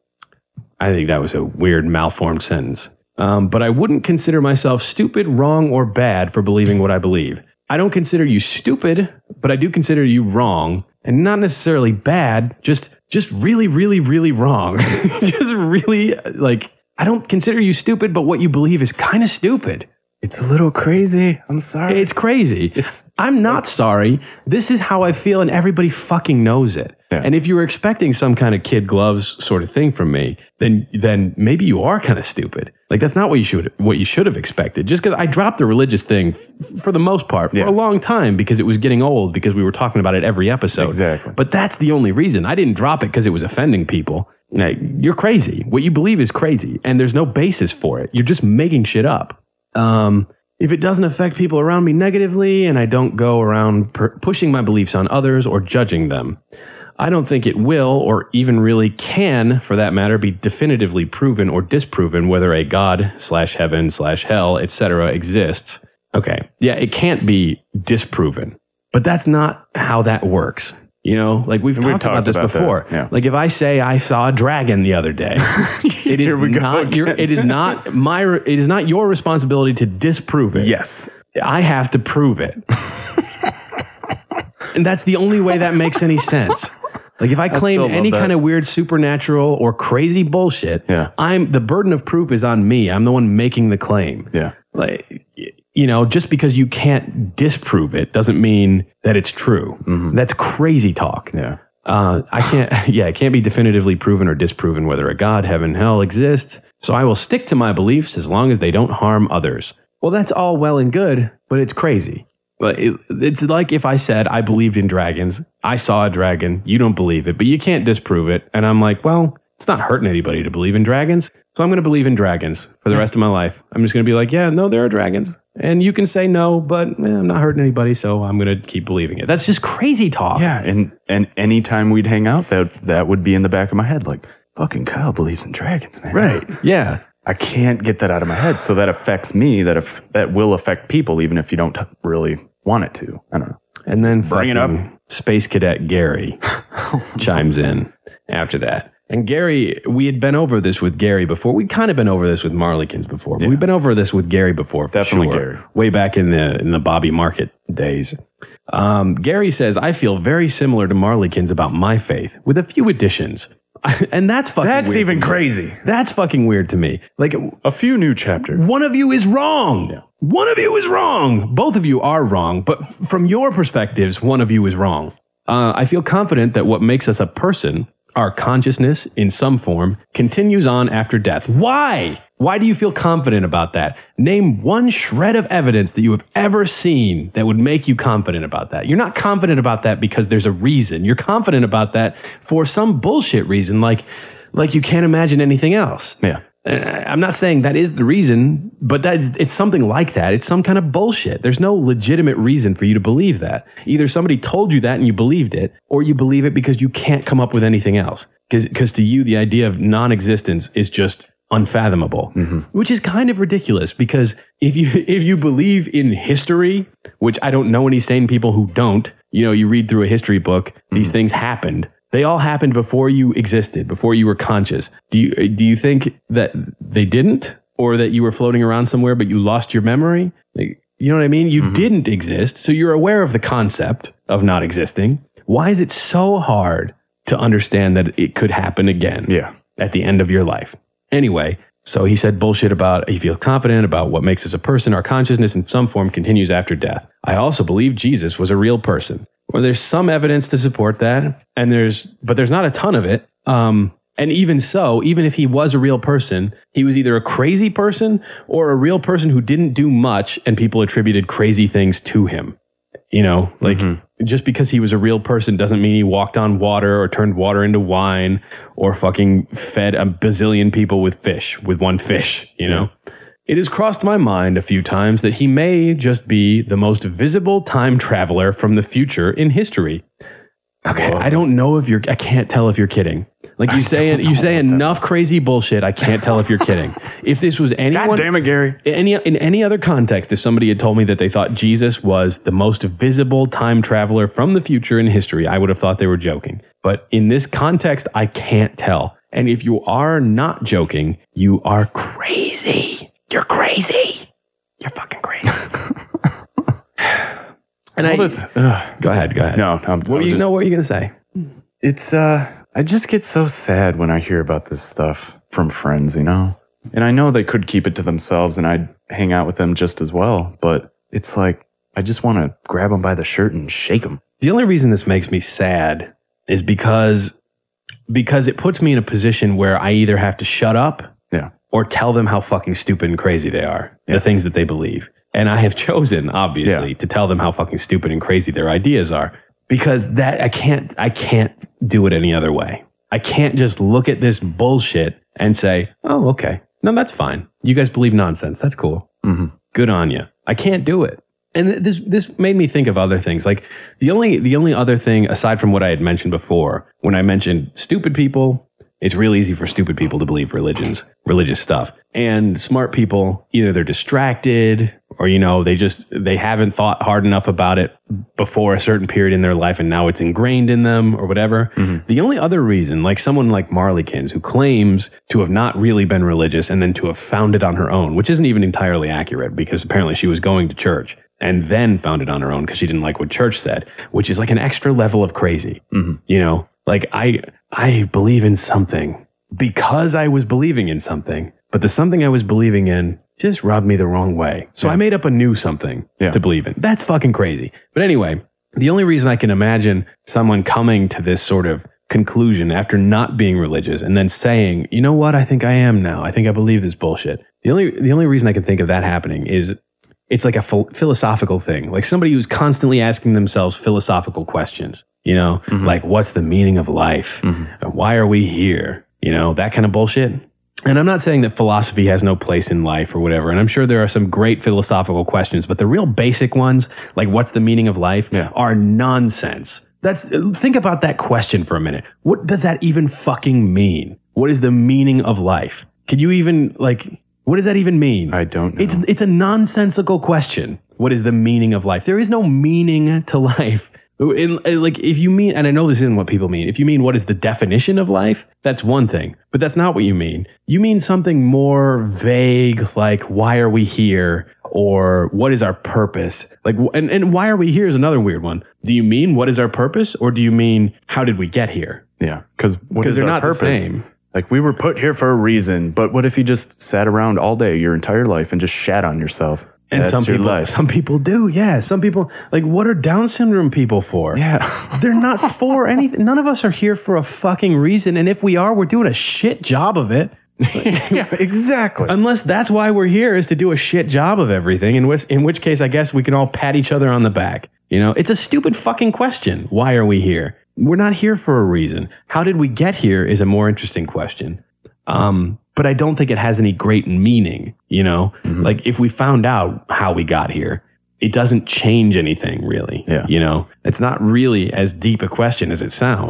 I think that was a weird, malformed sentence. Um, but I wouldn't consider myself stupid, wrong, or bad for believing what I believe. I don't consider you stupid, but I do consider you wrong, and not necessarily bad, just just really, really, really wrong. Just really, like, I don't consider you stupid, but what you believe is kind of stupid. It's a little crazy. I'm sorry. It's crazy. It's- I'm not sorry. This is how I feel, and everybody fucking knows it. Yeah. And if you were expecting some kind of kid gloves sort of thing from me, then then maybe you are kind of stupid. Like, that's not what you should what you should have expected. Just because I dropped the religious thing f- for the most part for Yeah. a long time because it was getting old, because we were talking about it every episode. Exactly. But that's the only reason. I didn't drop it because it was offending people. Like, you're crazy. What you believe is crazy, and there's no basis for it. You're just making shit up. Um, if it doesn't affect people around me negatively, and I don't go around per- pushing my beliefs on others or judging them, I don't think it will, or even really can, for that matter, be definitively proven or disproven whether a God slash heaven slash hell, et cetera exists. Okay, yeah, it can't be disproven, but that's not how that works. You know, like we've, We've talked, talked about this about that, before. yeah. Like, if I say I saw a dragon the other day, it is Here we go not your, again. it is not my, it is not your responsibility to disprove it. Yes. I have to prove it. And that's the only way that makes any sense. Like, if I claim still love any that. kind of weird supernatural or crazy bullshit, Yeah. I'm the burden of proof is on me. I'm the one making the claim. Yeah. Like, y- you know, just because you can't disprove it doesn't mean that it's true. That's crazy talk. Yeah. Uh, I can't, yeah, it can't be definitively proven or disproven whether a God, heaven, hell exists. So I will stick to my beliefs as long as they don't harm others. Well, that's all well and good, but it's crazy. But it, it's like if I said I believed in dragons, I saw a dragon, you don't believe it, but you can't disprove it. And I'm like, well, it's not hurting anybody to believe in dragons. So I'm going to believe in dragons for the rest of my life. I'm just going to be like, yeah, no, there are dragons. And you can say no, but eh, I'm not hurting anybody, so I'm going to keep believing it. That's just crazy talk. Yeah. And and anytime we'd hang out, that that would be in the back of my head, like, fucking Kyle believes in dragons, man. Right. Yeah. I can't get that out of my head. So that affects me. That if that will affect people, even if you don't really want it to. I don't know. And then bring it up. fucking Space Cadet Gary chimes in after that. And Gary, we had been over this with Gary before. We'd kind of been over this with Marleykins before. But Yeah. we've been over this with Gary before, for Definitely sure. Gary. Way back in the in the Bobby Market days. Um, Gary says, I feel very similar to Marleykins about my faith, with a few additions. And that's fucking That's weird to even me. crazy. That's fucking weird to me. Like, A few new chapters. one of you is wrong. One of you is wrong. Both of you are wrong. But f- from your perspectives, one of you is wrong. Uh, I feel confident that what makes us a person, our consciousness in some form, continues on after death. Why? Why do you feel confident about that? Name one shred of evidence that you have ever seen that would make you confident about that. You're not confident about that because there's a reason. You're confident about that for some bullshit reason, like, like you can't imagine anything else. Yeah. Uh, I'm not saying that is the reason, but that's, it's something like that. It's some kind of bullshit. There's no legitimate reason for you to believe that. Either somebody told you that and you believed it, or you believe it because you can't come up with anything else. Because to you, the idea of non-existence is just unfathomable, Mm-hmm. which is kind of ridiculous because if you if you believe in history, which I don't know any sane people who don't, you know, you read through a history book, these Mm-hmm. things happened. They all happened before you existed, before you were conscious. Do you do you think that they didn't, or that you were floating around somewhere but you lost your memory? Like, you know what I mean? You Mm-hmm. didn't exist, so you're aware of the concept of not existing. Why is it so hard to understand that it could happen again? Yeah. At the end of your life. Anyway, so he said bullshit about he feels confident about what makes us a person. Our consciousness in some form continues after death. I also believe Jesus was a real person. Well, there's some evidence to support that, and there's but there's not a ton of it. Um, and even so, even if he was a real person, he was either a crazy person or a real person who didn't do much, and people attributed crazy things to him. You know, like Mm-hmm. just because he was a real person doesn't mean he walked on water or turned water into wine or fucking fed a bazillion people with fish, with one fish, you know? It has crossed my mind a few times that he may just be the most visible time traveler from the future in history. Okay, Whoa. I don't know if you're, I can't tell if you're kidding. Like you say, you say enough crazy bullshit, I can't tell if you're kidding. If this was anyone, God damn it, Gary. any in any other context, if somebody had told me that they thought Jesus was the most visible time traveler from the future in history, I would have thought they were joking. But in this context, I can't tell. And if you are not joking, you are crazy. You're crazy. You're fucking crazy. and All I this, ugh. go ahead, go ahead. No, I'm, What do you just, know? What are you gonna say? It's, uh, I just get so sad when I hear about this stuff from friends, you know? And I know they could keep it to themselves and I'd hang out with them just as well. But it's like, I just want to grab them by the shirt and shake them. The only reason this makes me sad is because because it puts me in a position where I either have to shut up Yeah. or tell them how fucking stupid and crazy they are, Yeah. the things that they believe. And I have chosen, obviously, Yeah. to tell them how fucking stupid and crazy their ideas are, because that I can't I can't do it any other way. I can't just look at this bullshit and say, "Oh, okay. No, that's fine. You guys believe nonsense. That's cool. Mm-hmm. Good on you." I can't do it. And this this made me think of other things. Like the only the only other thing aside from what I had mentioned before, when I mentioned stupid people, it's real easy for stupid people to believe religions, religious stuff. And smart people, either they're distracted or, you know, they just they haven't thought hard enough about it before a certain period in their life and now it's ingrained in them or whatever. Mm-hmm. The only other reason, like someone like Marleykins, who claims to have not really been religious and then to have found it on her own, which isn't even entirely accurate because apparently she was going to church and then found it on her own because she didn't like what church said, which is like an extra level of crazy. Mm-hmm. You know, like I I believe in something because I was believing in something, but the something I was believing in just rubbed me the wrong way. So Yeah. I made up a new something Yeah. to believe in. That's fucking crazy. But anyway, the only reason I can imagine someone coming to this sort of conclusion after not being religious and then saying, you know what, I think I am now. I think I believe this bullshit. The only the only reason I can think of that happening is it's like a ph- philosophical thing. Like somebody who's constantly asking themselves philosophical questions, you know, Mhm. like what's the meaning of life? Mhm. And why are we here? You know, that kind of bullshit. And I'm not saying that philosophy has no place in life or whatever. And I'm sure there are some great philosophical questions, but the real basic ones, like what's the meaning of life, Yeah. are nonsense. That's think about that question for a minute. What does that even fucking mean? What is the meaning of life? Can you even like what does that even mean? I don't know. It's it's a nonsensical question. What is the meaning of life? There is no meaning to life. In, like if you mean, and I know this isn't what people mean. If you mean what is the definition of life, that's one thing. But that's not what you mean. You mean something more vague, like why are we here, or what is our purpose? Like, and and why are we here is another weird one. Do you mean what is our purpose, or do you mean how did we get here? Yeah, because what Because is they're our not purpose? the same. Like we were put here for a reason, but what if you just sat around all day your entire life and just shat on yourself? And That's some your people, life. some people do. Yeah, some people like what are Down syndrome people for? Yeah. They're not for anything. None of us are here for a fucking reason. And if we are, we're doing a shit job of it. Yeah, exactly. Unless that's why we're here is to do a shit job of everything. In which, in which case, I guess we can all pat each other on the back. You know, it's a stupid fucking question. Why are we here? We're not here for a reason. How did we get here is a more interesting question. Um, but I don't think it has any great meaning. You know, Mm-hmm. like if we found out how we got here, it doesn't change anything really. Yeah. You know, it's not really as deep a question as it sounds.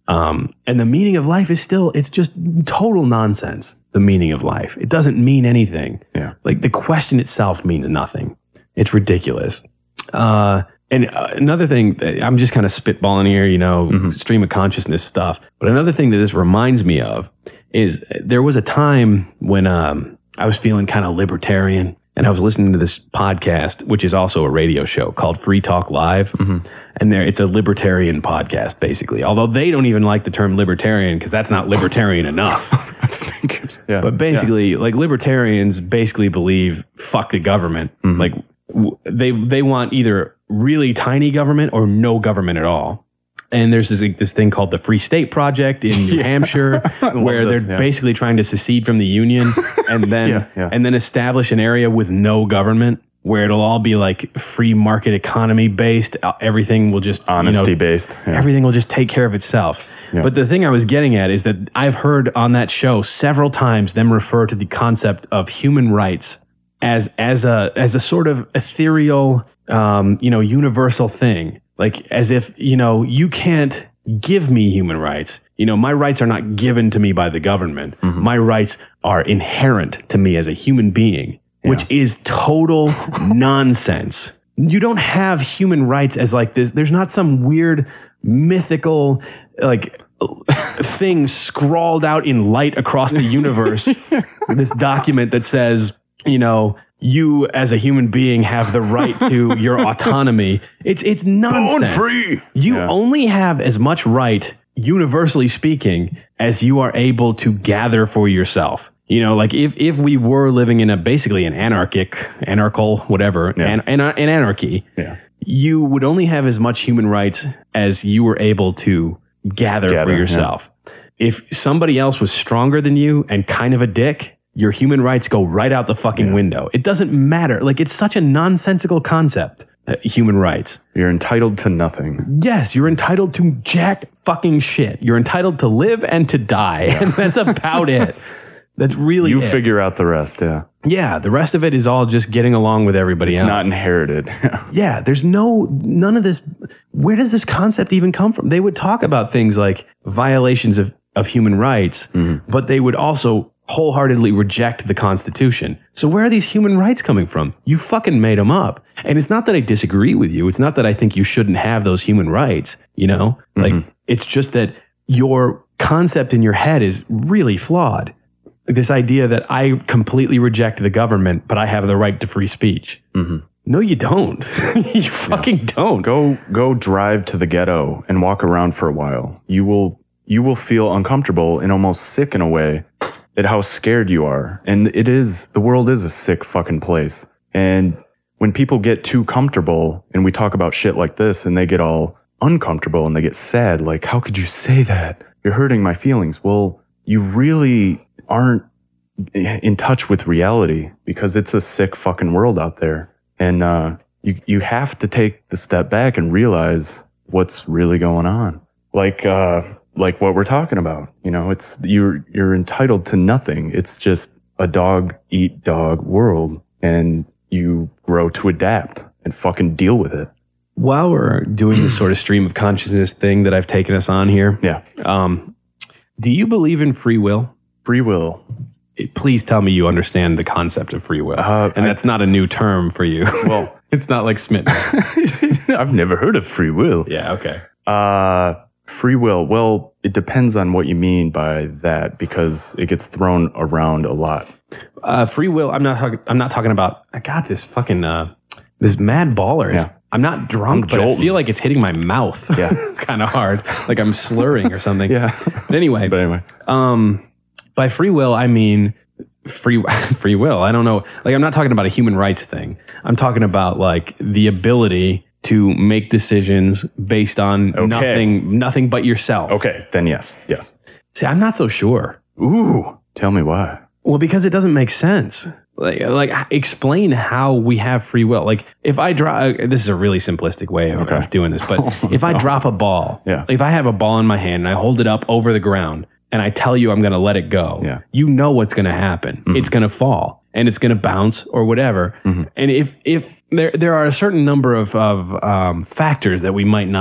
Um, and the meaning of life is still, it's just total nonsense. The meaning of life. It doesn't mean anything. Yeah. Like the question itself means nothing. It's ridiculous. Uh, and uh, another thing, I'm just kind of spitballing here, you know, mm-hmm. stream of consciousness stuff. But another thing that this reminds me of is there was a time when um, I was feeling kind of libertarian. And I was listening to this podcast, which is also a radio show called Free Talk Live. Mm-hmm. And there, it's a libertarian podcast, basically. Although they don't even like the term libertarian because that's not libertarian enough. yeah. But basically, yeah. like libertarians basically believe fuck the government. Mm-hmm. Like w- they they want either really tiny government or no government at all. And there's this, this thing called the Free State Project in New yeah. Hampshire, where this, they're yeah. basically trying to secede from the Union and then yeah, yeah. and then establish an area with no government, where it'll all be like free market economy based. Everything will just honesty you know, based. Yeah. Everything will just take care of itself. Yeah. But the thing I was getting at is that I've heard on that show several times them refer to the concept of human rights as as a as a sort of ethereal, um, you know, universal thing. Like as if, you know, you can't give me human rights. You know, my rights are not given to me by the government. Mm-hmm. My rights are inherent to me as a human being, yeah. which is total nonsense. You don't have human rights as like this. There's not some weird mythical like thing scrawled out in light across the universe. This document that says, you know, you as a human being have the right to your autonomy. It's it's nonsense. Born free. You yeah. only have as much right, universally speaking, as you are able to gather for yourself. You know, like if, if we were living in a basically an anarchic, anarchal, whatever, yeah. an, an, an anarchy, yeah. you would only have as much human rights as you were able to gather, gather for yourself. Yeah. If somebody else was stronger than you and kind of a dick, your human rights go right out the fucking yeah. window. It doesn't matter. Like, it's such a nonsensical concept, uh, human rights. You're entitled to nothing. Yes, you're entitled to jack fucking shit. You're entitled to live and to die. Yeah. And that's about it. That's really You it. figure out the rest, yeah. Yeah, the rest of it is all just getting along with everybody it's else. It's not inherited. Yeah, there's no, none of this. Where does this concept even come from? They would talk about things like violations of, of human rights, mm-hmm. but they would also wholeheartedly reject the Constitution. So where are these human rights coming from? You fucking made them up. And it's not that I disagree with you. It's not that I think you shouldn't have those human rights, you know? Like, mm-hmm. it's just that your concept in your head is really flawed. This idea that I completely reject the government, but I have the right to free speech. Mm-hmm. No, you don't. You fucking yeah. don't. Go go drive to the ghetto and walk around for a while. You will you will feel uncomfortable and almost sick in a way at how scared you are. And it is, the world is a sick fucking place. And when people get too comfortable and we talk about shit like this and they get all uncomfortable and they get sad, like, how could you say that? You're hurting my feelings. Well, you really aren't in touch with reality because it's a sick fucking world out there. And uh, you you have to take the step back and realize what's really going on. Like uh, like what we're talking about. You know, it's you're you're entitled to nothing. It's just a dog eat dog world, and you grow to adapt and fucking deal with it. While we're doing this sort of stream of consciousness thing that I've taken us on here, yeah. Um, do you believe in free will? Free will. Please tell me you understand the concept of free will. Uh, and I, that's not a new term for you. Well, it's not like Smitten. I've never heard of free will. Yeah, okay. Uh, free will. Well, it depends on what you mean by that because it gets thrown around a lot. Uh, free will, I'm not talking I'm not talking about I got this fucking uh this mad baller. Is, yeah. I'm not drunk, I'm but jolting. I feel like it's hitting my mouth. Yeah. Kind of hard. Like I'm slurring or something. Yeah. But anyway. But anyway. Um By free will, I mean free free will. I don't know. Like, I'm not talking about a human rights thing. I'm talking about like the ability to make decisions based on okay. nothing, nothing but yourself. Okay, then yes, yes. See, I'm not so sure. Ooh, tell me why. Well, because it doesn't make sense. Like, like explain how we have free will. Like, if I drop, this is a really simplistic way of, okay. of doing this, but oh, if I no. drop a ball, yeah. if I have a ball in my hand and I hold it up over the ground, and I tell you I'm going to let it go, yeah. you know what's going to happen. Mm-hmm. It's going to fall and it's going to bounce or whatever. Mm-hmm. And if if there there are a certain number of, of um, factors that we might not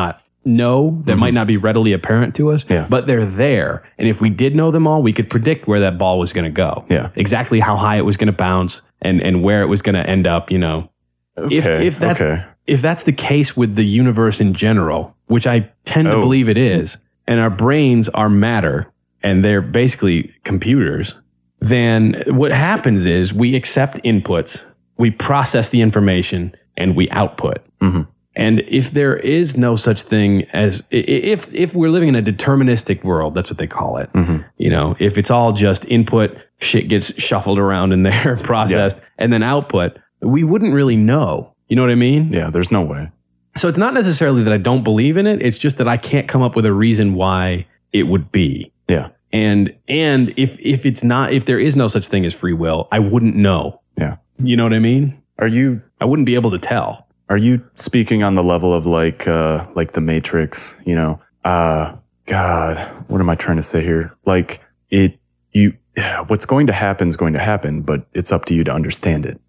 know, that mm-hmm. might not be readily apparent to us, yeah. but they're there. And if we did know them all, we could predict where that ball was going to go. Yeah. Exactly how high it was going to bounce and, and where it was going to end up, you know. Okay. If, if that's okay. if that's the case with the universe in general, which I tend oh. to believe it is, and our brains are matter and they're basically computers, then what happens is we accept inputs, we process the information, and we output. Mm-hmm. And if there is no such thing as, if if we're living in a deterministic world, that's what they call it. Mm-hmm. You know, if it's all just input, shit gets shuffled around in there, processed, yeah. and then output, we wouldn't really know. You know what I mean? Yeah, there's no way. So it's not necessarily that I don't believe in it. It's just that I can't come up with a reason why it would be. Yeah. And and if if it's not, if there is no such thing as free will, I wouldn't know. Yeah. You know what I mean? Are you? I wouldn't be able to tell. Are you speaking on the level of like uh, like the Matrix? You know, uh, God, what am I trying to say here? Like it, you, what's going to happen is going to happen, but it's up to you to understand it.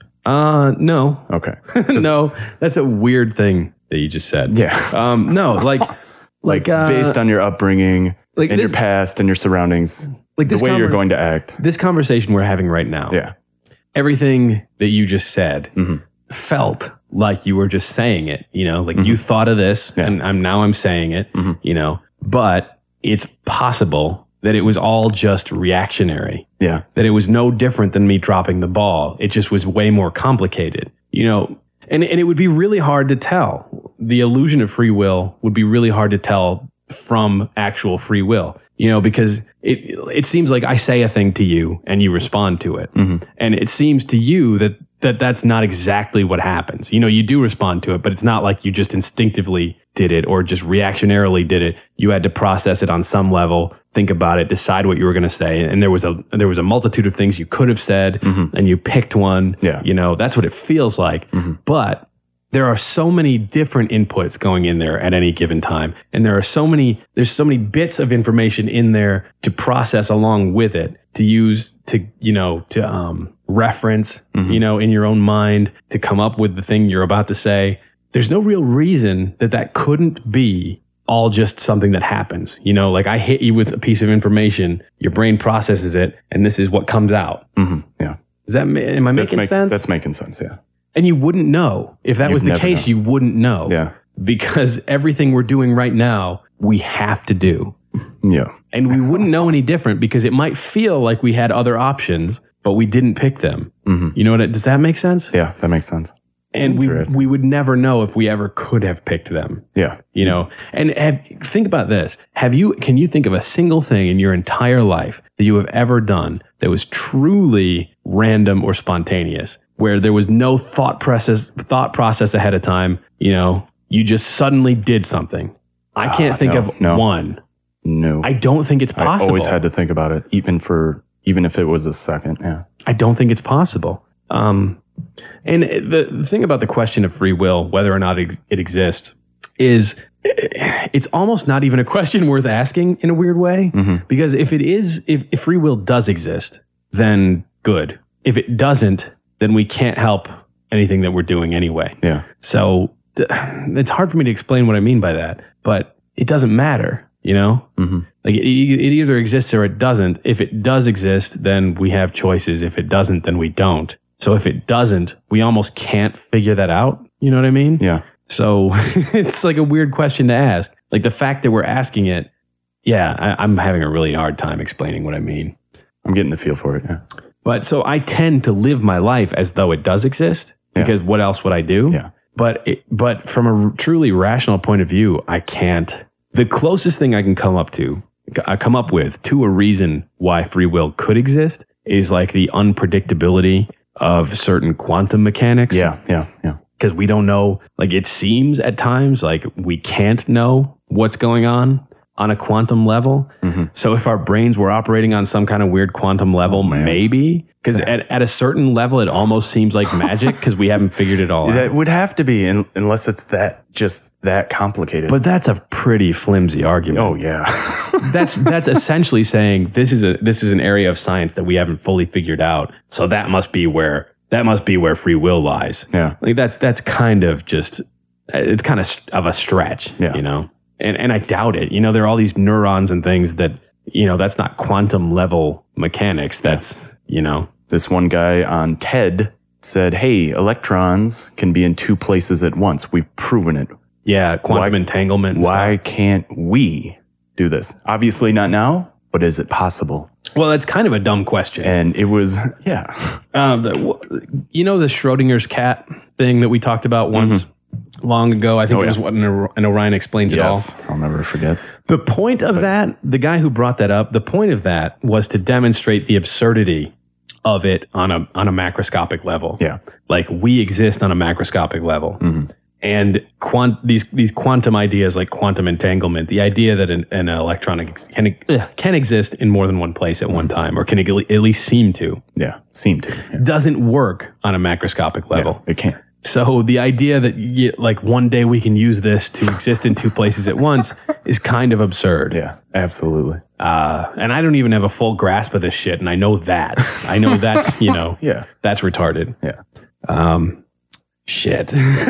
Uh, no. Okay. No, that's a weird thing that you just said. Yeah. Um, no, like, like, like uh, based on your upbringing like and this, your past and your surroundings, like this the way conver- you're going to act. This conversation we're having right now. Yeah. Everything that you just said mm-hmm. felt like you were just saying it, you know, like mm-hmm. you thought of this yeah. and I'm now I'm saying it, mm-hmm. you know, but it's possible that it was all just reactionary. Yeah. That it was no different than me dropping the ball. It just was way more complicated, you know, and, and it would be really hard to tell. The illusion of free will would be really hard to tell from actual free will, you know, because it it seems like I say a thing to you and you respond to it. Mm-hmm. And it seems to you that that that's not exactly what happens. You know, you do respond to it, but it's not like you just instinctively did it or just reactionarily did it. You had to process it on some level, think about it, decide what you were going to say. And there was a there was a multitude of things you could have said, mm-hmm. and you picked one. Yeah. You know, that's what it feels like. Mm-hmm. But there are so many different inputs going in there at any given time. And there are so many, there's so many bits of information in there to process along with it, to use, to, you know, to um, reference, mm-hmm. you know, in your own mind, to come up with the thing you're about to say. There's no real reason that that couldn't be all just something that happens. You know, like I hit you with a piece of information, your brain processes it, and this is what comes out. Mm-hmm. Yeah. Is that, am I that's making make, sense? That's making sense, yeah. And you wouldn't know. If that You'd was the never case, know. you wouldn't know. Yeah. Because everything we're doing right now, we have to do. Yeah. And we wouldn't know any different because it might feel like we had other options, but we didn't pick them. Mm-hmm. You know what? It, does that make sense? Yeah, that makes sense. And we we would never know if we ever could have picked them. Yeah. You know, and have, think about this. Have you, can you think of a single thing in your entire life that you have ever done that was truly random or spontaneous, where there was no thought process, thought process ahead of time? You know, you just suddenly did something. I can't uh, think no, of no, one. No. I don't think it's possible. I always had to think about it, even for, even if it was a second. Yeah. I don't think it's possible. Um, and the, the thing about the question of free will, whether or not it, it exists, is it's almost not even a question worth asking in a weird way. Mm-hmm. Because if it is, if, if free will does exist, then good. If it doesn't, then we can't help anything that we're doing anyway. Yeah. So it's hard for me to explain what I mean by that, but it doesn't matter, you know? Mm-hmm. Like it, it either exists or it doesn't. If it does exist, then we have choices. If it doesn't, then we don't. So if it doesn't, we almost can't figure that out. You know what I mean? Yeah. So it's like a weird question to ask. Like the fact that we're asking it, yeah, I, I'm having a really hard time explaining what I mean. I'm getting the feel for it, yeah. But so I tend to live my life as though it does exist, because yeah. what else would I do? Yeah. But it, but from a truly rational point of view, I can't. The closest thing I can come up to, I come up with to a reason why free will could exist is like the unpredictability of certain quantum mechanics. Yeah, yeah, yeah. Because we don't know, like it seems at times like we can't know what's going on on a quantum level. Mm-hmm. So if our brains were operating on some kind of weird quantum level, oh, maybe, because yeah. at, at a certain level, it almost seems like magic because we haven't figured it all out. That would have to be, in, unless it's that just that complicated. But that's a pretty flimsy argument. Oh yeah. that's that's essentially saying this is a this is an area of science that we haven't fully figured out. So that must be where that must be where free will lies. Yeah. Like that's that's kind of just it's kind of of a stretch, yeah. you know. and, and I doubt it. You know, there are all these neurons and things that, you know, that's not quantum level mechanics. That's, you know. This one guy on TED said, hey, electrons can be in two places at once. We've proven it. Yeah, quantum why, entanglement. Why stuff. can't we do this? Obviously not now, but is it possible? Well, that's kind of a dumb question. And it was, yeah. Uh, the, you know the Schrodinger's cat thing that we talked about once mm-hmm. long ago? I think oh, it was yeah. what an, an Orion Explains yes, It All. I'll never forget. The point of but, that, the guy who brought that up, the point of that was to demonstrate the absurdity of it on a on a macroscopic level. Yeah. Like we exist on a macroscopic level. Mm-hmm. And quant, these these quantum ideas like quantum entanglement, the idea that an, an electron can can exist in more than one place at one time, or can at least seem to. Yeah, seem to. Yeah. Doesn't work on a macroscopic level. Yeah, it can't. So the idea that you, like one day we can use this to exist in two places at once is kind of absurd. Yeah, absolutely. Uh, and I don't even have a full grasp of this shit, and I know that. I know that's, you know, yeah, that's retarded. Yeah. Um, shit.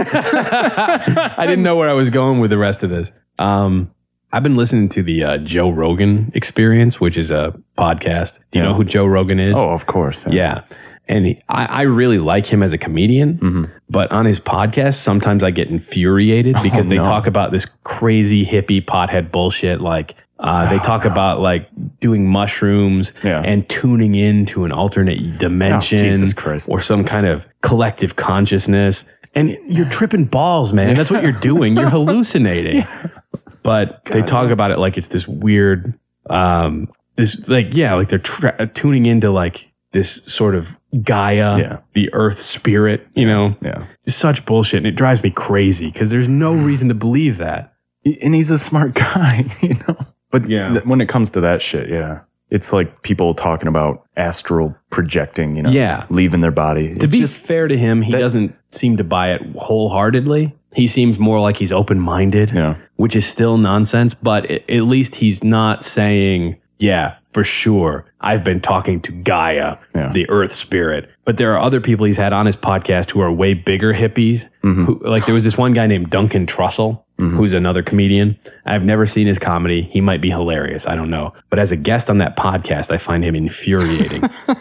I didn't know where I was going with the rest of this. Um, I've been listening to the uh, Joe Rogan Experience, which is a podcast. Do you yeah. know who Joe Rogan is? Oh, of course. Yeah. yeah. And he, I, I really like him as a comedian, mm-hmm. but on his podcast, sometimes I get infuriated because oh, they no. talk about this crazy hippie pothead bullshit. Like uh, they talk about like doing mushrooms yeah. and tuning into an alternate dimension oh, Jesus Christ. or some kind of collective consciousness. And you're tripping balls, man. That's what you're doing. You're hallucinating. yeah. But God, they talk yeah. about it like it's this weird, um, this like, yeah, like they're tra- tuning into like this sort of Gaia, yeah. the earth spirit, you know, yeah. It's such bullshit. And it drives me crazy because there's no reason to believe that. And he's a smart guy, you know, but yeah. th- when it comes to that shit, yeah, it's like people talking about astral projecting, you know, yeah. leaving their body. To it's be just, fair to him, he that, doesn't seem to buy it wholeheartedly. He seems more like he's open-minded, yeah. which is still nonsense. But it, at least he's not saying, yeah, for sure, I've been talking to Gaia, yeah. the earth spirit. But there are other people he's had on his podcast who are way bigger hippies. Mm-hmm. Who, like there was this one guy named Duncan Trussell, mm-hmm. who's another comedian. I've never seen his comedy. He might be hilarious. I don't know. But as a guest on that podcast, I find him infuriating.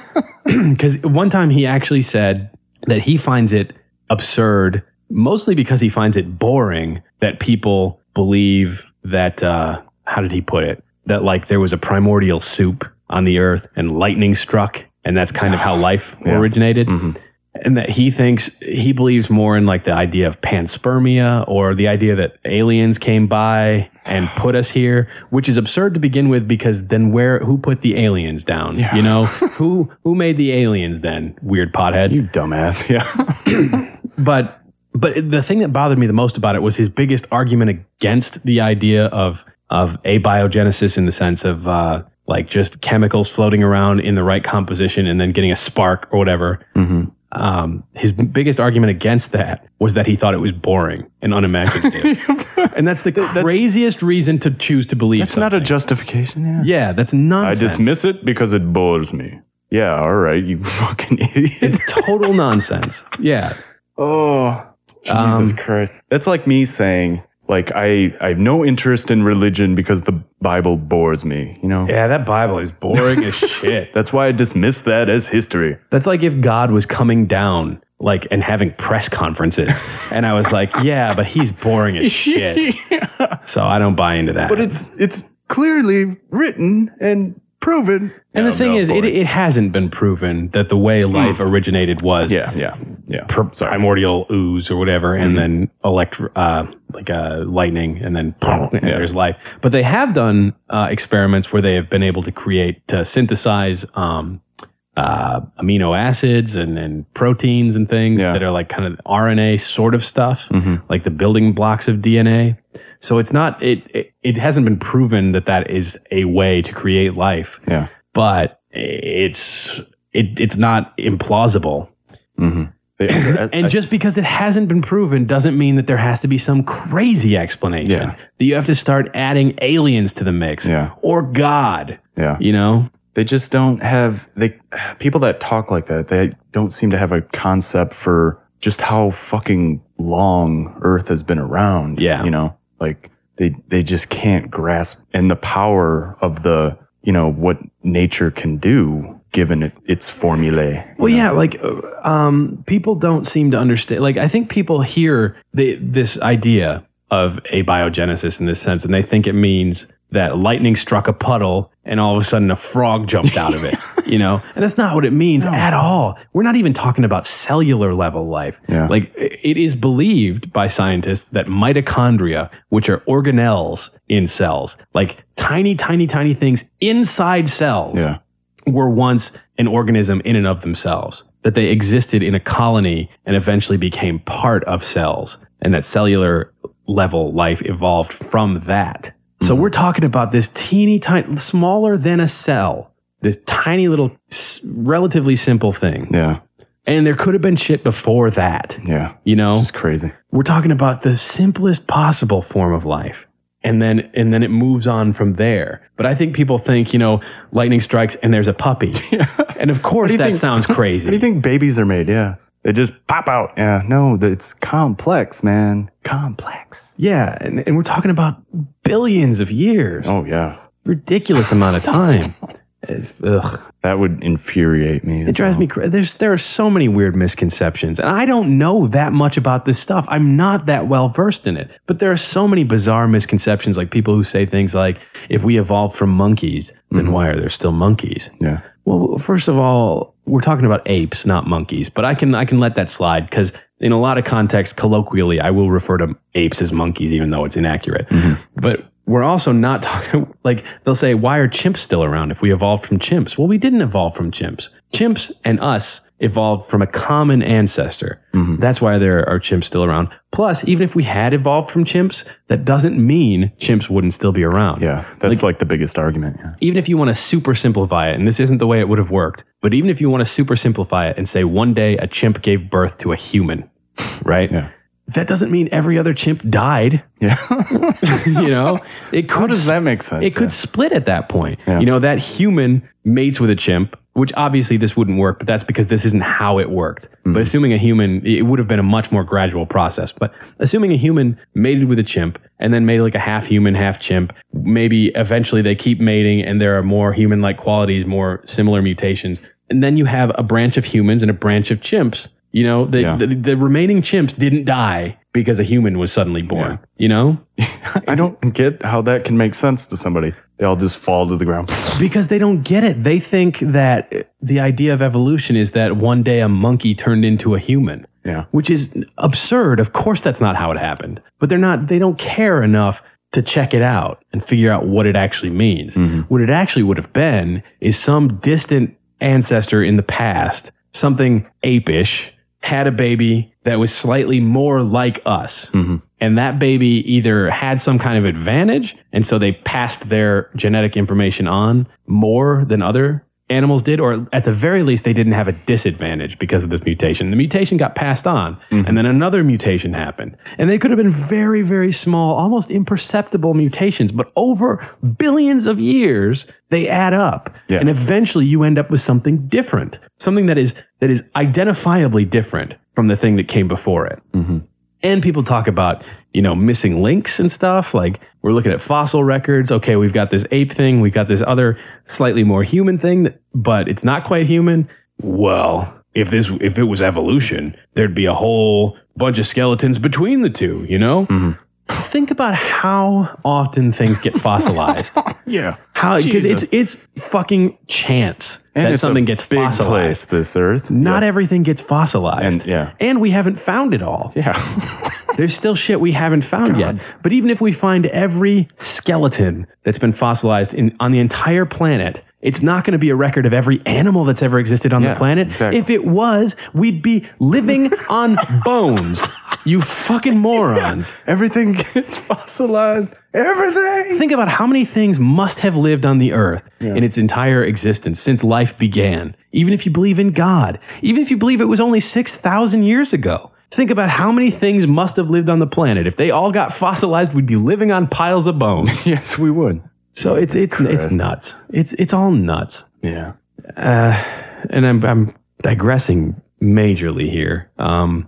Because one time he actually said that he finds it absurd, mostly because he finds it boring that people believe that, uh, how did he put it? That like there was a primordial soup on the earth and lightning struck. And that's kind of how life yeah. originated. Mm-hmm. And that he thinks, he believes more in like the idea of panspermia or the idea that aliens came by and put us here, which is absurd to begin with because then where, who put the aliens down? Yeah. You know, who, who made the aliens then? Weird pothead. You dumbass. Yeah. But, but the thing that bothered me the most about it was his biggest argument against the idea of, of abiogenesis in the sense of, uh, like just chemicals floating around in the right composition and then getting a spark or whatever. Mm-hmm. Um, his biggest argument against that was that he thought it was boring and unimaginative. And that's the craziest that's, reason to choose to believe That's something. not a justification. Yeah. Yeah, that's nonsense. I dismiss it because it bores me. Yeah, all right, you fucking idiot. It's total nonsense. Yeah. Oh, Jesus um, Christ. That's like me saying, like, I, I have no interest in religion because the Bible bores me, you know? Yeah, that Bible is boring as shit. That's why I dismiss that as history. That's like if God was coming down, like, and having press conferences. And I was like, yeah, but he's boring as shit. yeah. So I don't buy into that. But it's it's clearly written and proven. And no, the thing no, is, it, it hasn't been proven that the way life mm. originated was yeah, yeah, yeah. Pr- primordial ooze or whatever, mm-hmm. and then elect uh, like uh, lightning, and then and yeah. there's life. But they have done uh, experiments where they have been able to create, to synthesize um, uh, amino acids and, and proteins and things yeah. that are like kind of R N A sort of stuff, mm-hmm. like the building blocks of D N A. So it's not, it, it it hasn't been proven that that is a way to create life. Yeah. But it's it it's not implausible. Mm-hmm. And just because it hasn't been proven doesn't mean that there has to be some crazy explanation. Yeah. That you have to start adding aliens to the mix. Yeah. Or God. Yeah. You know? They just don't have, they people that talk like that, they don't seem to have a concept for just how fucking long Earth has been around. Yeah. You know? Like, they they just can't grasp, and the power of the, you know, what nature can do given it its formulae. Well, know? yeah, like uh, um, people don't seem to understand. Like, I think people hear the, this idea of abiogenesis in this sense, and they think it means that lightning struck a puddle and all of a sudden a frog jumped out of it, you know? And that's not what it means no. at all. We're not even talking about cellular level life. Yeah. Like, it is believed by scientists that mitochondria, which are organelles in cells, like tiny, tiny, tiny things inside cells, yeah. were once an organism in and of themselves, that they existed in a colony and eventually became part of cells, and that cellular level life evolved from that. So we're talking about this teeny tiny, smaller than a cell, this tiny little, s- relatively simple thing. Yeah. And there could have been shit before that. Yeah. You know? It's crazy. We're talking about the simplest possible form of life. And then and then it moves on from there. But I think people think, you know, lightning strikes and there's a puppy. Yeah. And of course that think, sounds crazy. How do you think babies are made? Yeah. They just pop out. Yeah. No, it's complex, man. Complex. Yeah. And, and we're talking about billions of years. Oh, yeah. Ridiculous amount of time. It's, ugh. That would infuriate me. It drives well. me crazy. There's there are so many weird misconceptions, and I don't know that much about this stuff. I'm not that well versed in it, but there are so many bizarre misconceptions, like people who say things like, "If we evolved from monkeys, then mm-hmm. why are there still monkeys?" Yeah. Well, first of all, we're talking about apes, not monkeys, but I can I can let that slide because in a lot of contexts, colloquially, I will refer to apes as monkeys, even though it's inaccurate. Mm-hmm. But we're also not talking, like, they'll say, why are chimps still around if we evolved from chimps? Well, we didn't evolve from chimps. Chimps and us evolved from a common ancestor. Mm-hmm. That's why there are chimps still around. Plus, even if we had evolved from chimps, that doesn't mean chimps wouldn't still be around. Yeah, that's like, like the biggest argument. Yeah. Even if you want to super simplify it, and this isn't the way it would have worked, but even if you want to super simplify it and say one day a chimp gave birth to a human, right? Yeah. That doesn't mean every other chimp died. Yeah. You know, it could, how does that make sense? It yeah. could split at that point. Yeah. You know, that human mates with a chimp, which obviously this wouldn't work, but that's because this isn't how it worked. Mm-hmm. But assuming a human, it would have been a much more gradual process. But assuming a human mated with a chimp and then made like a half human, half chimp, maybe eventually they keep mating and there are more human-like qualities, more similar mutations. And then you have a branch of humans and a branch of chimps. You know, the, yeah. the the remaining chimps didn't die because a human was suddenly born, yeah. you know? I don't get how that can make sense to somebody. They all just fall to the ground. Because they don't get it. They think that the idea of evolution is that one day a monkey turned into a human. Yeah. Which is absurd. Of course that's not how it happened. But they're not, they don't care enough to check it out and figure out what it actually means. Mm-hmm. What it actually would have been is some distant ancestor in the past, something apish, had a baby that was slightly more like us. Mm-hmm. And that baby either had some kind of advantage, and so they passed their genetic information on more than other animals did, or at the very least, they didn't have a disadvantage because of this mutation. The mutation got passed on, mm-hmm. and then another mutation happened. And they could have been very, very small, almost imperceptible mutations, but over billions of years, they add up. Yeah. And eventually you end up with something different, something that is that is identifiably different from the thing that came before it. Mm-hmm. And people talk about, you know, missing links and stuff. Like, we're looking at fossil records. Okay, we've got this ape thing. We've got this other slightly more human thing, but it's not quite human. Well, if this, if it was evolution, there'd be a whole bunch of skeletons between the two, you know? Mm-hmm. Think about how often things get fossilized. Yeah. How, because it's it's fucking chance and that it's something a gets big fossilized. Place, this Earth. Not yeah. everything gets fossilized. And, yeah. and we haven't found it all. Yeah. There's still shit we haven't found God. yet. But even if we find every skeleton that's been fossilized in on the entire planet, it's not going to be a record of every animal that's ever existed on yeah, the planet. Exactly. If it was, we'd be living on bones. You fucking morons. Yeah. Everything gets fossilized. Everything. Think about how many things must have lived on the earth yeah. in its entire existence since life began. Even if you believe in God. Even if you believe it was only six thousand years ago. Think about how many things must have lived on the planet. If they all got fossilized, we'd be living on piles of bones. Yes, we would. So it's it's it's, it's nuts. It's it's all nuts. Yeah. Uh, and I'm I'm digressing majorly here. Um,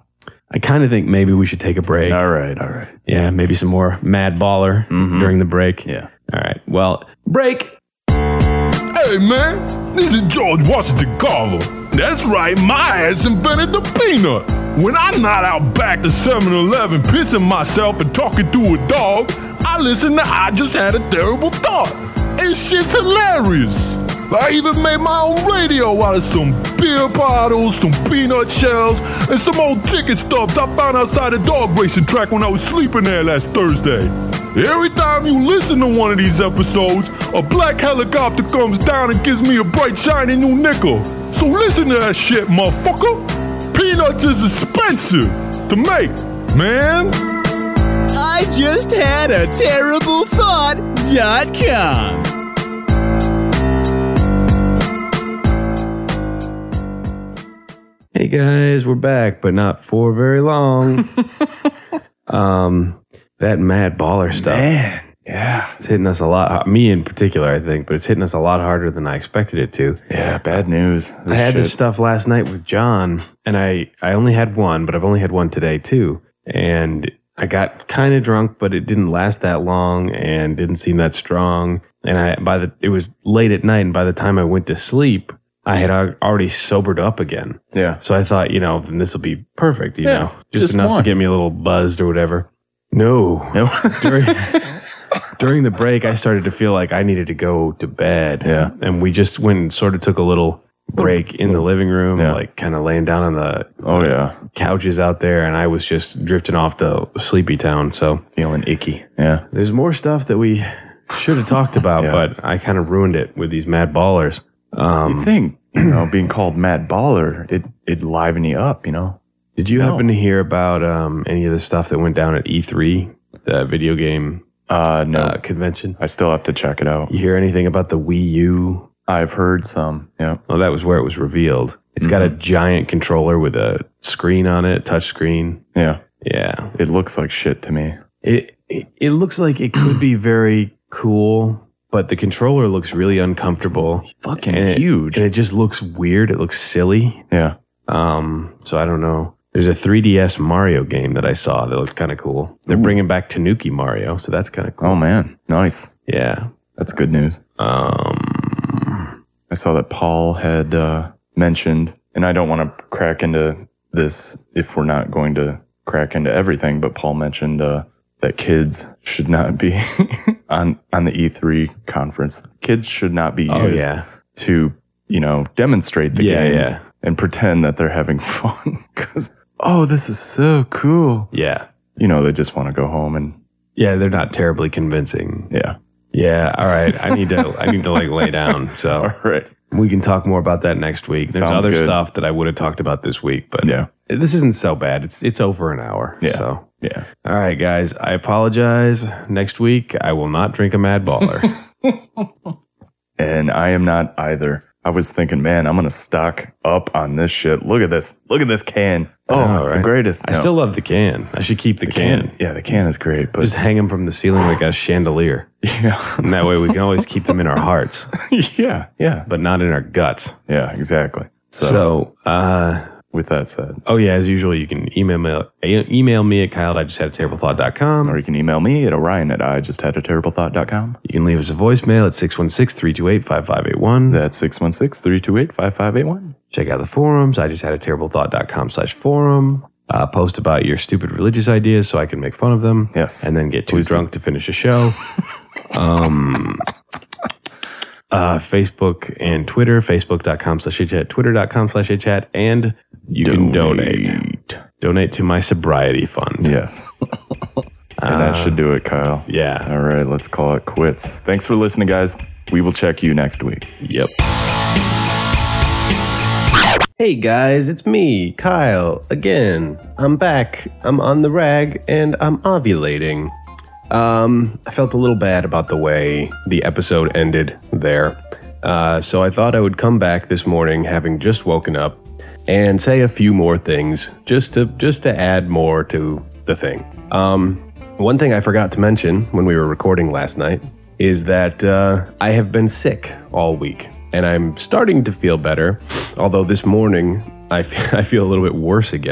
I kind of think maybe we should take a break. All right, all right. Yeah, maybe some more Mad Baller Mm-hmm. during the break. Yeah. All right. Well, break. Hey man, this is George Washington Carver. That's right, my ass invented the peanut. When I'm not out back to seven eleven pissing myself and talking to a dog, I listen to I Just Had a Terrible Thought. And shit's hilarious. I even made my own radio out of some beer bottles, some peanut shells, and some old chicken stubs I found outside a dog racing track when I was sleeping there last Thursday. Every time you listen to one of these episodes, a black helicopter comes down and gives me a bright, shiny new nickel. So listen to that shit, motherfucker. Peanuts is expensive to make, man. I just had a terrible thought dot com. Hey guys, we're back, but not for very long. um, that Mad Baller stuff. Man, yeah. It's hitting us a lot. Me in particular, I think, but it's hitting us a lot harder than I expected it to. Yeah, bad news. I had shit. this stuff last night with John, and I, I only had one, but I've only had one today too. And I got kind of drunk, but it didn't last that long and didn't seem that strong. And I by the it was late at night, and by the time I went to sleep, I had al- already sobered up again. Yeah. So I thought, you know, then this will be perfect, you Yeah, know, just, just enough one. to get me a little buzzed or whatever. No. No. during, during the break, I started to feel like I needed to go to bed. Yeah. And we just went and sort of took a little break in the living room, Yeah. like kind of laying down on the Oh, yeah. couches out there. And I was just drifting off to Sleepy Town. So Feeling icky. Yeah. there's more stuff that we should have talked about, Yeah. but I kind of ruined it with these Mad Ballers. Um, You think, you know, being called Mad Baller, it, it'd liven you up, you know? Did you No. happen to hear about um, any of the stuff that went down at E three, the video game Uh, no. uh, convention? I still have to check it out. You hear anything about the Wii U? I've heard some. Yeah. Well, that was where it was revealed. It's got a giant controller with a screen on it, touch screen. Yeah. Yeah. It looks like shit to me. It, it it looks like it could be very cool, but the controller looks really uncomfortable. Fucking And it- huge. And it just looks weird. It looks silly. Yeah. Um, so I don't know. There's a three D S Mario game that I saw that looked kind of cool. They're Ooh. bringing back Tanuki Mario, so that's kind of cool. Oh, man. Nice. Yeah. That's good news. Um, I saw that Paul had uh, mentioned, and I don't want to crack into this if we're not going to crack into everything, but Paul mentioned uh, that kids should not be on on the E three conference. Kids should not be oh used yeah. to, you know, demonstrate the Yeah, games yeah. and pretend that they're having fun because, oh, this is so cool. Yeah. You know, they just want to go home and, Yeah, they're not terribly convincing. yeah. Yeah, all right. I need to I need to like lay down. So All right. we can talk more about that next week. There's Sounds other good. stuff that I would have talked about this week, but Yeah. this isn't so bad. It's it's over an hour. Yeah. So Yeah. all right, guys. I apologize. Next week I will not drink a Mad Baller. And I am not either. I was thinking, man, I'm going to stock up on this shit. Look at this. Look at this can. Oh, I know, it's the right? greatest. I No, still love the can. I should keep the, the can. Yeah, the can is great, but Just hang them from the ceiling like a chandelier. yeah. And that way we can always keep them in our hearts, yeah, yeah. but not in our guts. Yeah, exactly. So, So, uh, with that said, oh yeah, as usual, you can email me, email me at Kyle at I just had a terrible thought dot com. or you can email me at Orion at I just had a terrible thought dot com. You can leave us a voicemail at six one six, three two eight, five five eight one. That's six one six, three two eight, five five eight one. Check out the forums. I just had a terrible thought dot com slash forum. Uh, post about your stupid religious ideas so I can make fun of them. Yes. And then get too Please do. drunk to finish a show. um, uh, Facebook and Twitter, facebook.com slash chat, twitter.com slash chat, and you can donate. Donate to my sobriety fund. Yes. And that should do it, Kyle. Yeah. All right, let's call it quits. Thanks for listening, guys. We will check you next week. Yep. Hey guys, it's me, Kyle, again. I'm back. I'm on the rag and I'm ovulating. Um, I felt a little bad about the way the episode ended there. Uh, so I thought I would come back this morning having just woken up and say a few more things just to just to add more to the thing. Um, one thing I forgot to mention when we were recording last night is that uh, I have been sick all week. And I'm starting to feel better, although this morning I, f- I feel a little bit worse again.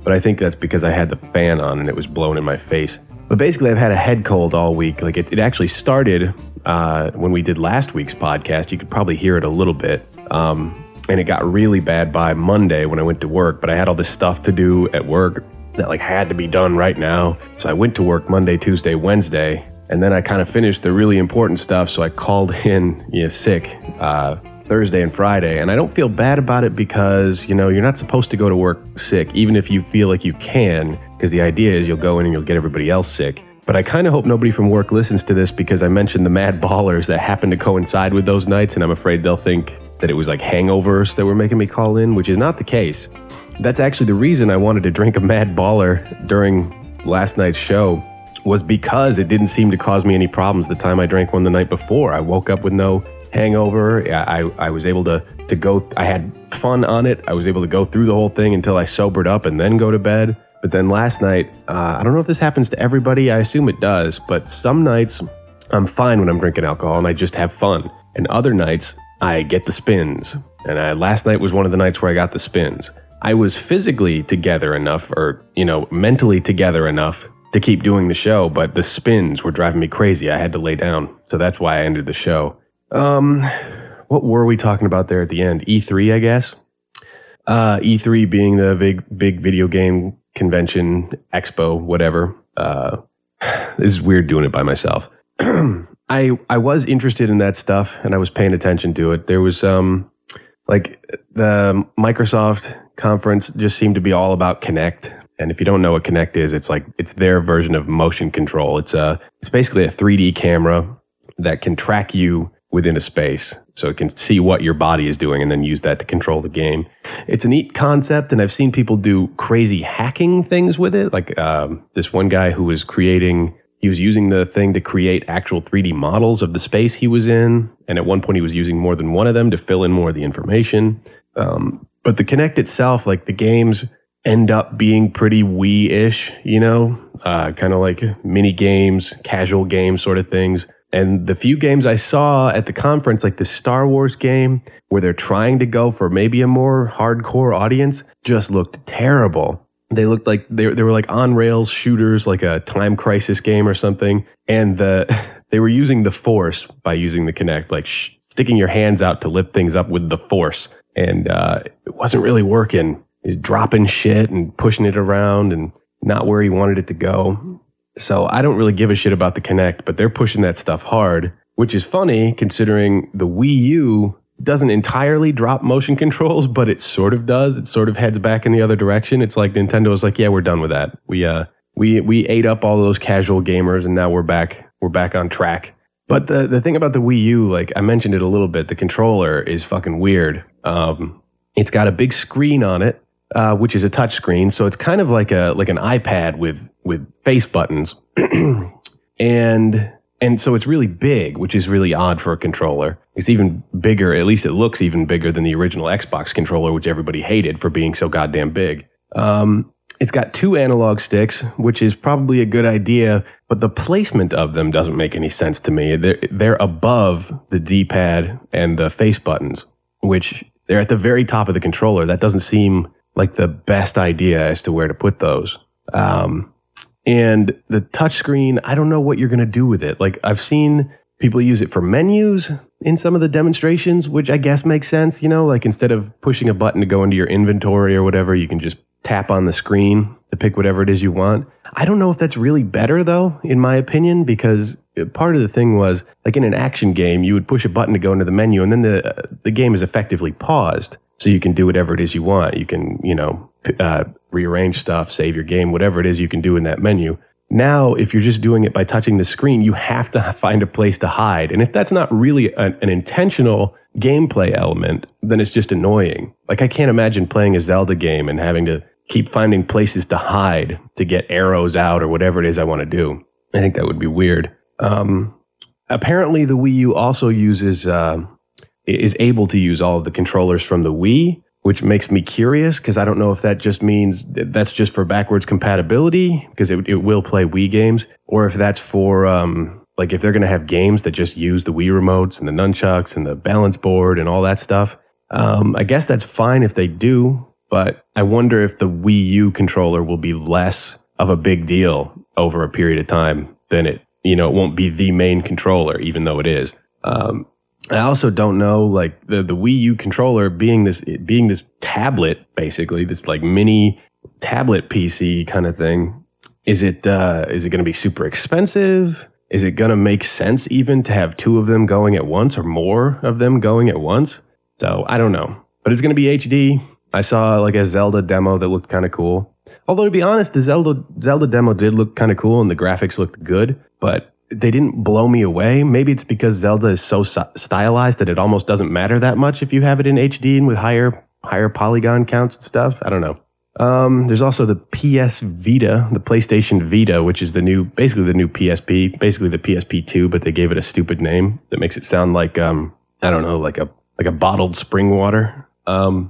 but I think that's because I had the fan on and it was blowing in my face. But basically, I've had a head cold all week. Like it, it actually started uh, when we did last week's podcast. You could probably hear it a little bit. Um, and it got really bad by Monday when I went to work. But I had all this stuff to do at work that like had to be done right now. So I went to work Monday, Tuesday, Wednesday. And then I kind of finished the really important stuff. So I called in you know, sick uh, Thursday and Friday. And I don't feel bad about it because, you know, you're not supposed to go to work sick, even if you feel like you can, because the idea is you'll go in and you'll get everybody else sick. But I kind of hope nobody from work listens to this because I mentioned the Mad Ballers that happened to coincide with those nights. And I'm afraid they'll think that it was like hangovers that were making me call in, which is not the case. That's actually the reason I wanted to drink a Mad Baller during last night's show, was because it didn't seem to cause me any problems the time I drank one the night before. I woke up with no hangover. I, I was able to, to go, I had fun on it. I was able to go through the whole thing until I sobered up and then go to bed. But then last night, uh, I don't know if this happens to everybody. I assume it does. But some nights I'm fine when I'm drinking alcohol and I just have fun. And other nights I get the spins. And I, last night was one of the nights where I got the spins. I was physically together enough, or, you know, mentally together enough to keep doing the show, but the spins were driving me crazy. I had to lay down. So that's why I ended the show. Um, what were we talking about there at the end? E three, I guess. Uh, E three being the big, big video game convention, expo, whatever. Uh, this is weird doing it by myself. I I was interested in that stuff and I was paying attention to it. There was um like the Microsoft conference just seemed to be all about Kinect. And if you don't know what Kinect is, it's like it's their version of motion control. It's a it's basically a three D camera that can track you within a space. So it can see what your body is doing and then use that to control the game. It's a neat concept, and I've seen people do crazy hacking things with it. Like um, this one guy who was creating, he was using the thing to create actual three D models of the space he was in. And at one point he was using more than one of them to fill in more of the information. Um, but the Kinect itself, like the games end up being pretty Wii-ish, you know, uh, kind of like mini games, casual games sort of things. And the few games I saw at the conference, like the Star Wars game, where they're trying to go for maybe a more hardcore audience, just looked terrible. They looked like they, they were like on-rails shooters, like a Time Crisis game or something. And the they were using the Force by using the Kinect, like sh- sticking your hands out to lift things up with the Force. And uh, it wasn't really working. He's dropping shit and pushing it around and not where he wanted it to go. So I don't really give a shit about the Kinect, but they're pushing that stuff hard, which is funny considering the Wii U doesn't entirely drop motion controls, but it sort of does. It sort of heads back in the other direction. It's like Nintendo's like, yeah, we're done with that. We uh we we ate up all those casual gamers and now we're back we're back on track. But the the thing about the Wii U, like I mentioned it a little bit, the controller is fucking weird. Um it's got a big screen on it. Uh, which is a touch screen, so it's kind of like a like an iPad with with face buttons, and and so it's really big, which is really odd for a controller. It's even bigger, at least it looks even bigger than the original Xbox controller, which everybody hated for being so goddamn big. Um, it's got two analog sticks, which is probably a good idea, but the placement of them doesn't make any sense to me. They're they're above the D-pad and the face buttons, which they're at the very top of the controller. That doesn't seem like the best idea as to where to put those. Um, and the touchscreen, I don't know what you're going to do with it. Like I've seen people use it for menus in some of the demonstrations, which I guess makes sense. You know, like instead of pushing a button to go into your inventory or whatever, you can just tap on the screen to pick whatever it is you want. I don't know if that's really better though, in my opinion, because part of the thing was like in an action game, you would push a button to go into the menu and then the, the game is effectively paused. So you can do whatever it is you want. You can, you know, uh, rearrange stuff, save your game, whatever it is you can do in that menu. Now, if you're just doing it by touching the screen, you have to find a place to hide. And if that's not really an, an intentional gameplay element, then it's just annoying. Like I can't imagine playing a Zelda game and having to keep finding places to hide to get arrows out or whatever it is I want to do. I think that would be weird. Um, apparently, the Wii U also uses... Uh, is able to use all of the controllers from the Wii, which makes me curious because I don't know if that just means that that's just for backwards compatibility because it, it will play Wii games, or if that's for um, like if they're going to have games that just use the Wii remotes and the nunchucks and the balance board and all that stuff. Um, I guess that's fine if they do. but I wonder if the Wii U controller will be less of a big deal over a period of time than it, you know, it won't be the main controller, even though it is. Um, I also don't know, like the, the Wii U controller being this, being this tablet, basically this like mini tablet P C kind of thing. Is it, uh, is it going to be super expensive? Is it going to make sense even to have two of them going at once or more of them going at once? So I don't know, but it's going to be H D. I saw like a Zelda demo that looked kind of cool. Although to be honest, the Zelda Zelda demo did look kind of cool and the graphics looked good, but they didn't blow me away. Maybe it's because Zelda is so stylized that it almost doesn't matter that much if you have it in H D and with higher higher polygon counts and stuff. I don't know. Um, there's also the P S Vita, the PlayStation Vita, which is the new, basically the new P S P, basically the P S P two, but they gave it a stupid name that makes it sound like, um, I don't know, like a like a bottled spring water. Um,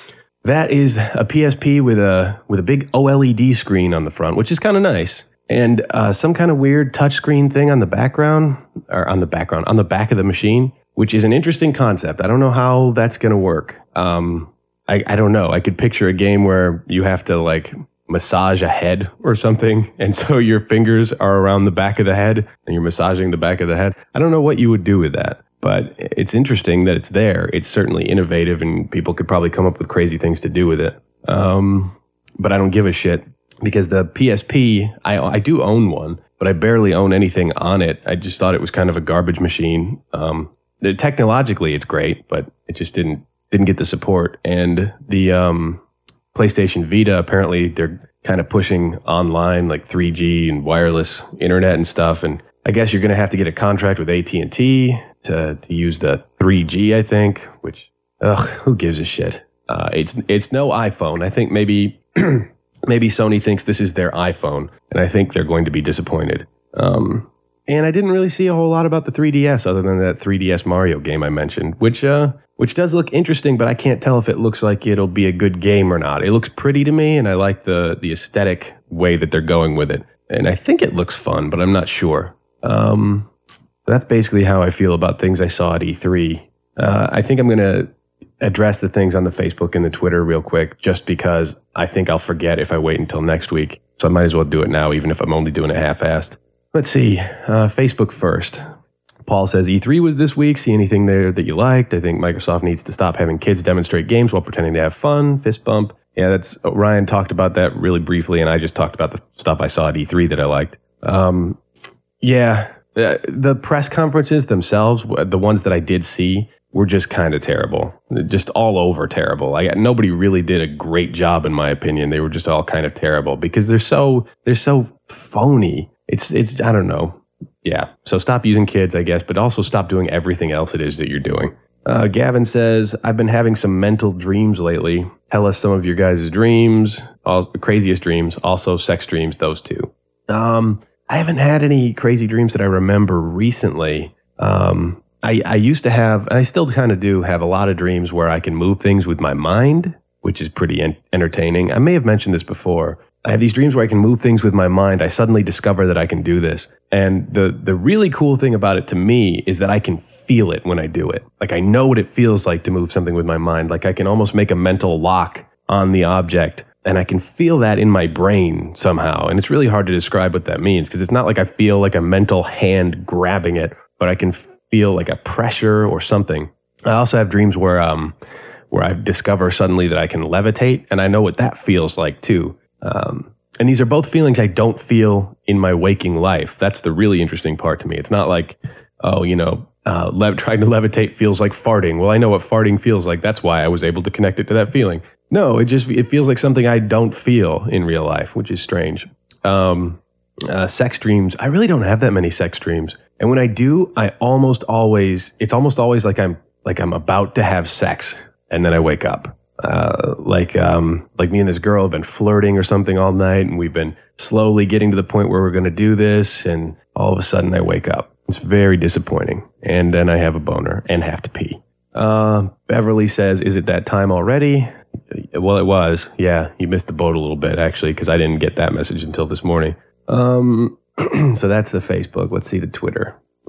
that is a P S P with a with a big OLED screen on the front, which is kind of nice, and uh, some kind of weird touchscreen thing on the background, or on the background, on the back of the machine, which is an interesting concept. I don't know how that's going to work. Um, I, I don't know. I could picture a game where you have to like massage a head or something, and so your fingers are around the back of the head, and you're massaging the back of the head. I don't know what you would do with that, but it's interesting that it's there. It's certainly innovative, and people could probably come up with crazy things to do with it. Um, but I don't give a shit because the P S P, I, I do own one, but I barely own anything on it. I just thought it was kind of a garbage machine. Um, it, technologically, it's great, but it just didn't didn't get the support. And the um, PlayStation Vita, apparently, they're kind of pushing online, like three G and wireless internet and stuff. And I guess you're going to have to get a contract with A T and T to, to use the three G, I think, which, ugh, who gives a shit? Uh, it's it's no iPhone. I think maybe maybe Sony thinks this is their iPhone, and I think they're going to be disappointed. Um, and I didn't really see a whole lot about the three D S other than that three D S Mario game I mentioned, which uh, which does look interesting, but I can't tell if it looks like it'll be a good game or not. It looks pretty to me, and I like the the aesthetic way that they're going with it. And I think it looks fun, but I'm not sure. Um, that's basically how I feel about things I saw at E three. Uh, I think I'm going to address the things on the Facebook and the Twitter real quick, just because I think I'll forget if I wait until next week. So I might as well do it now, even if I'm only doing it half-assed. Let's see. Uh, Facebook first. Paul says, E three was this week. See anything there that you liked? I think Microsoft needs to stop having kids demonstrate games while pretending to have fun. Fist bump. Yeah, that's Ryan talked about that really briefly, and I just talked about the stuff I saw at E three that I liked. Um, yeah, the, the press conferences themselves, the ones that I did see, were just kind of terrible. Just all over terrible. I, nobody really did a great job, in my opinion. They were just all kind of terrible because they're so they're so phony. It's it's I don't know. Yeah. So stop using kids, I guess, but also stop doing everything else it is that you're doing. Uh, Gavin says, I've been having some mental dreams lately. Tell us some of your guys' dreams, all, craziest dreams, also sex dreams, those two. Um, I haven't had any crazy dreams that I remember recently. Um, I, I used to have, and I still kind of do have a lot of dreams where I can move things with my mind, which is pretty en- entertaining. I may have mentioned this before. I have these dreams where I can move things with my mind. I suddenly discover that I can do this. And the the really cool thing about it to me is that I can feel it when I do it. Like I know what it feels like to move something with my mind. Like I can almost make a mental lock on the object, and I can feel that in my brain somehow. And it's really hard to describe what that means because it's not like I feel like a mental hand grabbing it, but I can feel like a pressure or something. I also have dreams where um where I discover suddenly that I can levitate, and I know what that feels like too. Um, and these are both feelings I don't feel in my waking life. That's the really interesting part to me. It's not like, oh, you know, uh, le- trying to levitate feels like farting. Well, I know what farting feels like. That's why I was able to connect it to that feeling. No, it just it feels like something I don't feel in real life, which is strange. Um, uh, sex dreams. I really don't have that many sex dreams. And when I do, I almost always, it's almost always like I'm like I'm about to have sex, and then I wake up. Uh, like um, like me and this girl have been flirting or something all night, and we've been slowly getting to the point where we're going to do this, and all of a sudden I wake up. It's very disappointing, and then I have a boner and have to pee. Uh, Beverly says, is it that time already? Well, it was. Yeah, you missed the boat a little bit, actually, because I didn't get that message until this morning. Um, so that's the Facebook. Let's see the Twitter.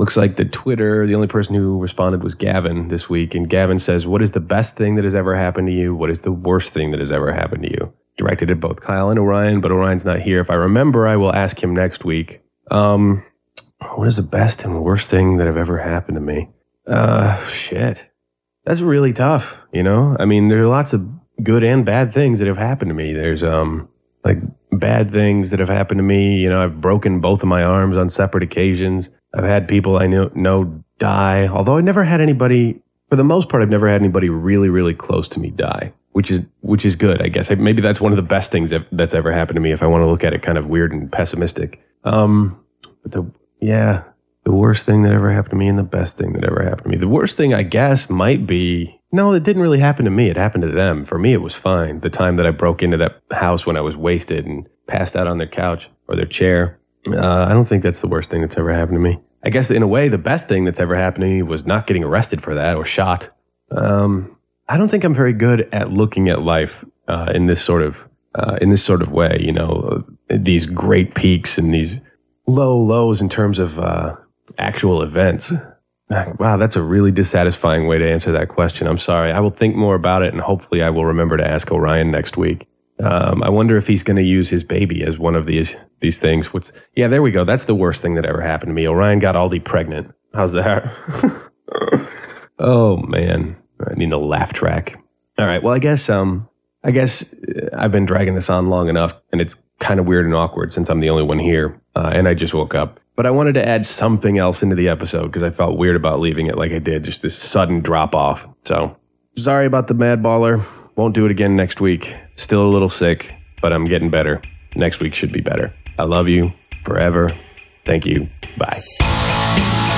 Looks like the Twitter, the only person who responded was Gavin this week. And Gavin says, what is the best thing that has ever happened to you? What is the worst thing that has ever happened to you? Directed at both Kyle and Orion, but Orion's not here. If I remember, I will ask him next week. Um, what is the best and worst thing that have ever happened to me? Uh, shit. That's really tough, you know? I mean, there are lots of good and bad things that have happened to me. There's, um, like, bad things that have happened to me. You know, I've broken both of my arms on separate occasions. I've had people I know, know die, although I never had anybody, for the most part, I've never had anybody really, really close to me die, which is which is good, I guess. I, maybe that's one of the best things that, that's ever happened to me if I want to look at it kind of weird and pessimistic. Um, but the, yeah, the worst thing that ever happened to me and the best thing that ever happened to me. The worst thing, I guess, might be, no, it didn't really happen to me. It happened to them. For me, it was fine. The time that I broke into that house when I was wasted and passed out on their couch or their chair. Uh, I don't think that's the worst thing that's ever happened to me. I guess in a way, the best thing that's ever happened to me was not getting arrested for that or shot. Um, I don't think I'm very good at looking at life uh, in this sort of uh, in this sort of way. You know, these great peaks and these low lows in terms of uh, actual events. Wow, that's a really dissatisfying way to answer that question. I'm sorry. I will think more about it, and hopefully, I will remember to ask Orion next week. Um, I wonder if he's going to use his baby as one of these these things. What's yeah, there we go. That's the worst thing that ever happened to me. Orion got Aldi pregnant. How's that? Oh man, I need a laugh track. All right. Well, I guess um, I guess I've been dragging this on long enough, and it's kind of weird and awkward since I'm the only one here, uh, and I just woke up. But I wanted to add something else into the episode because I felt weird about leaving it like I did, just this sudden drop off. So sorry about the Mad Baller. Won't do it again next week. Still a little sick, but I'm getting better. Next week should be better. I love you forever. Thank you. Bye.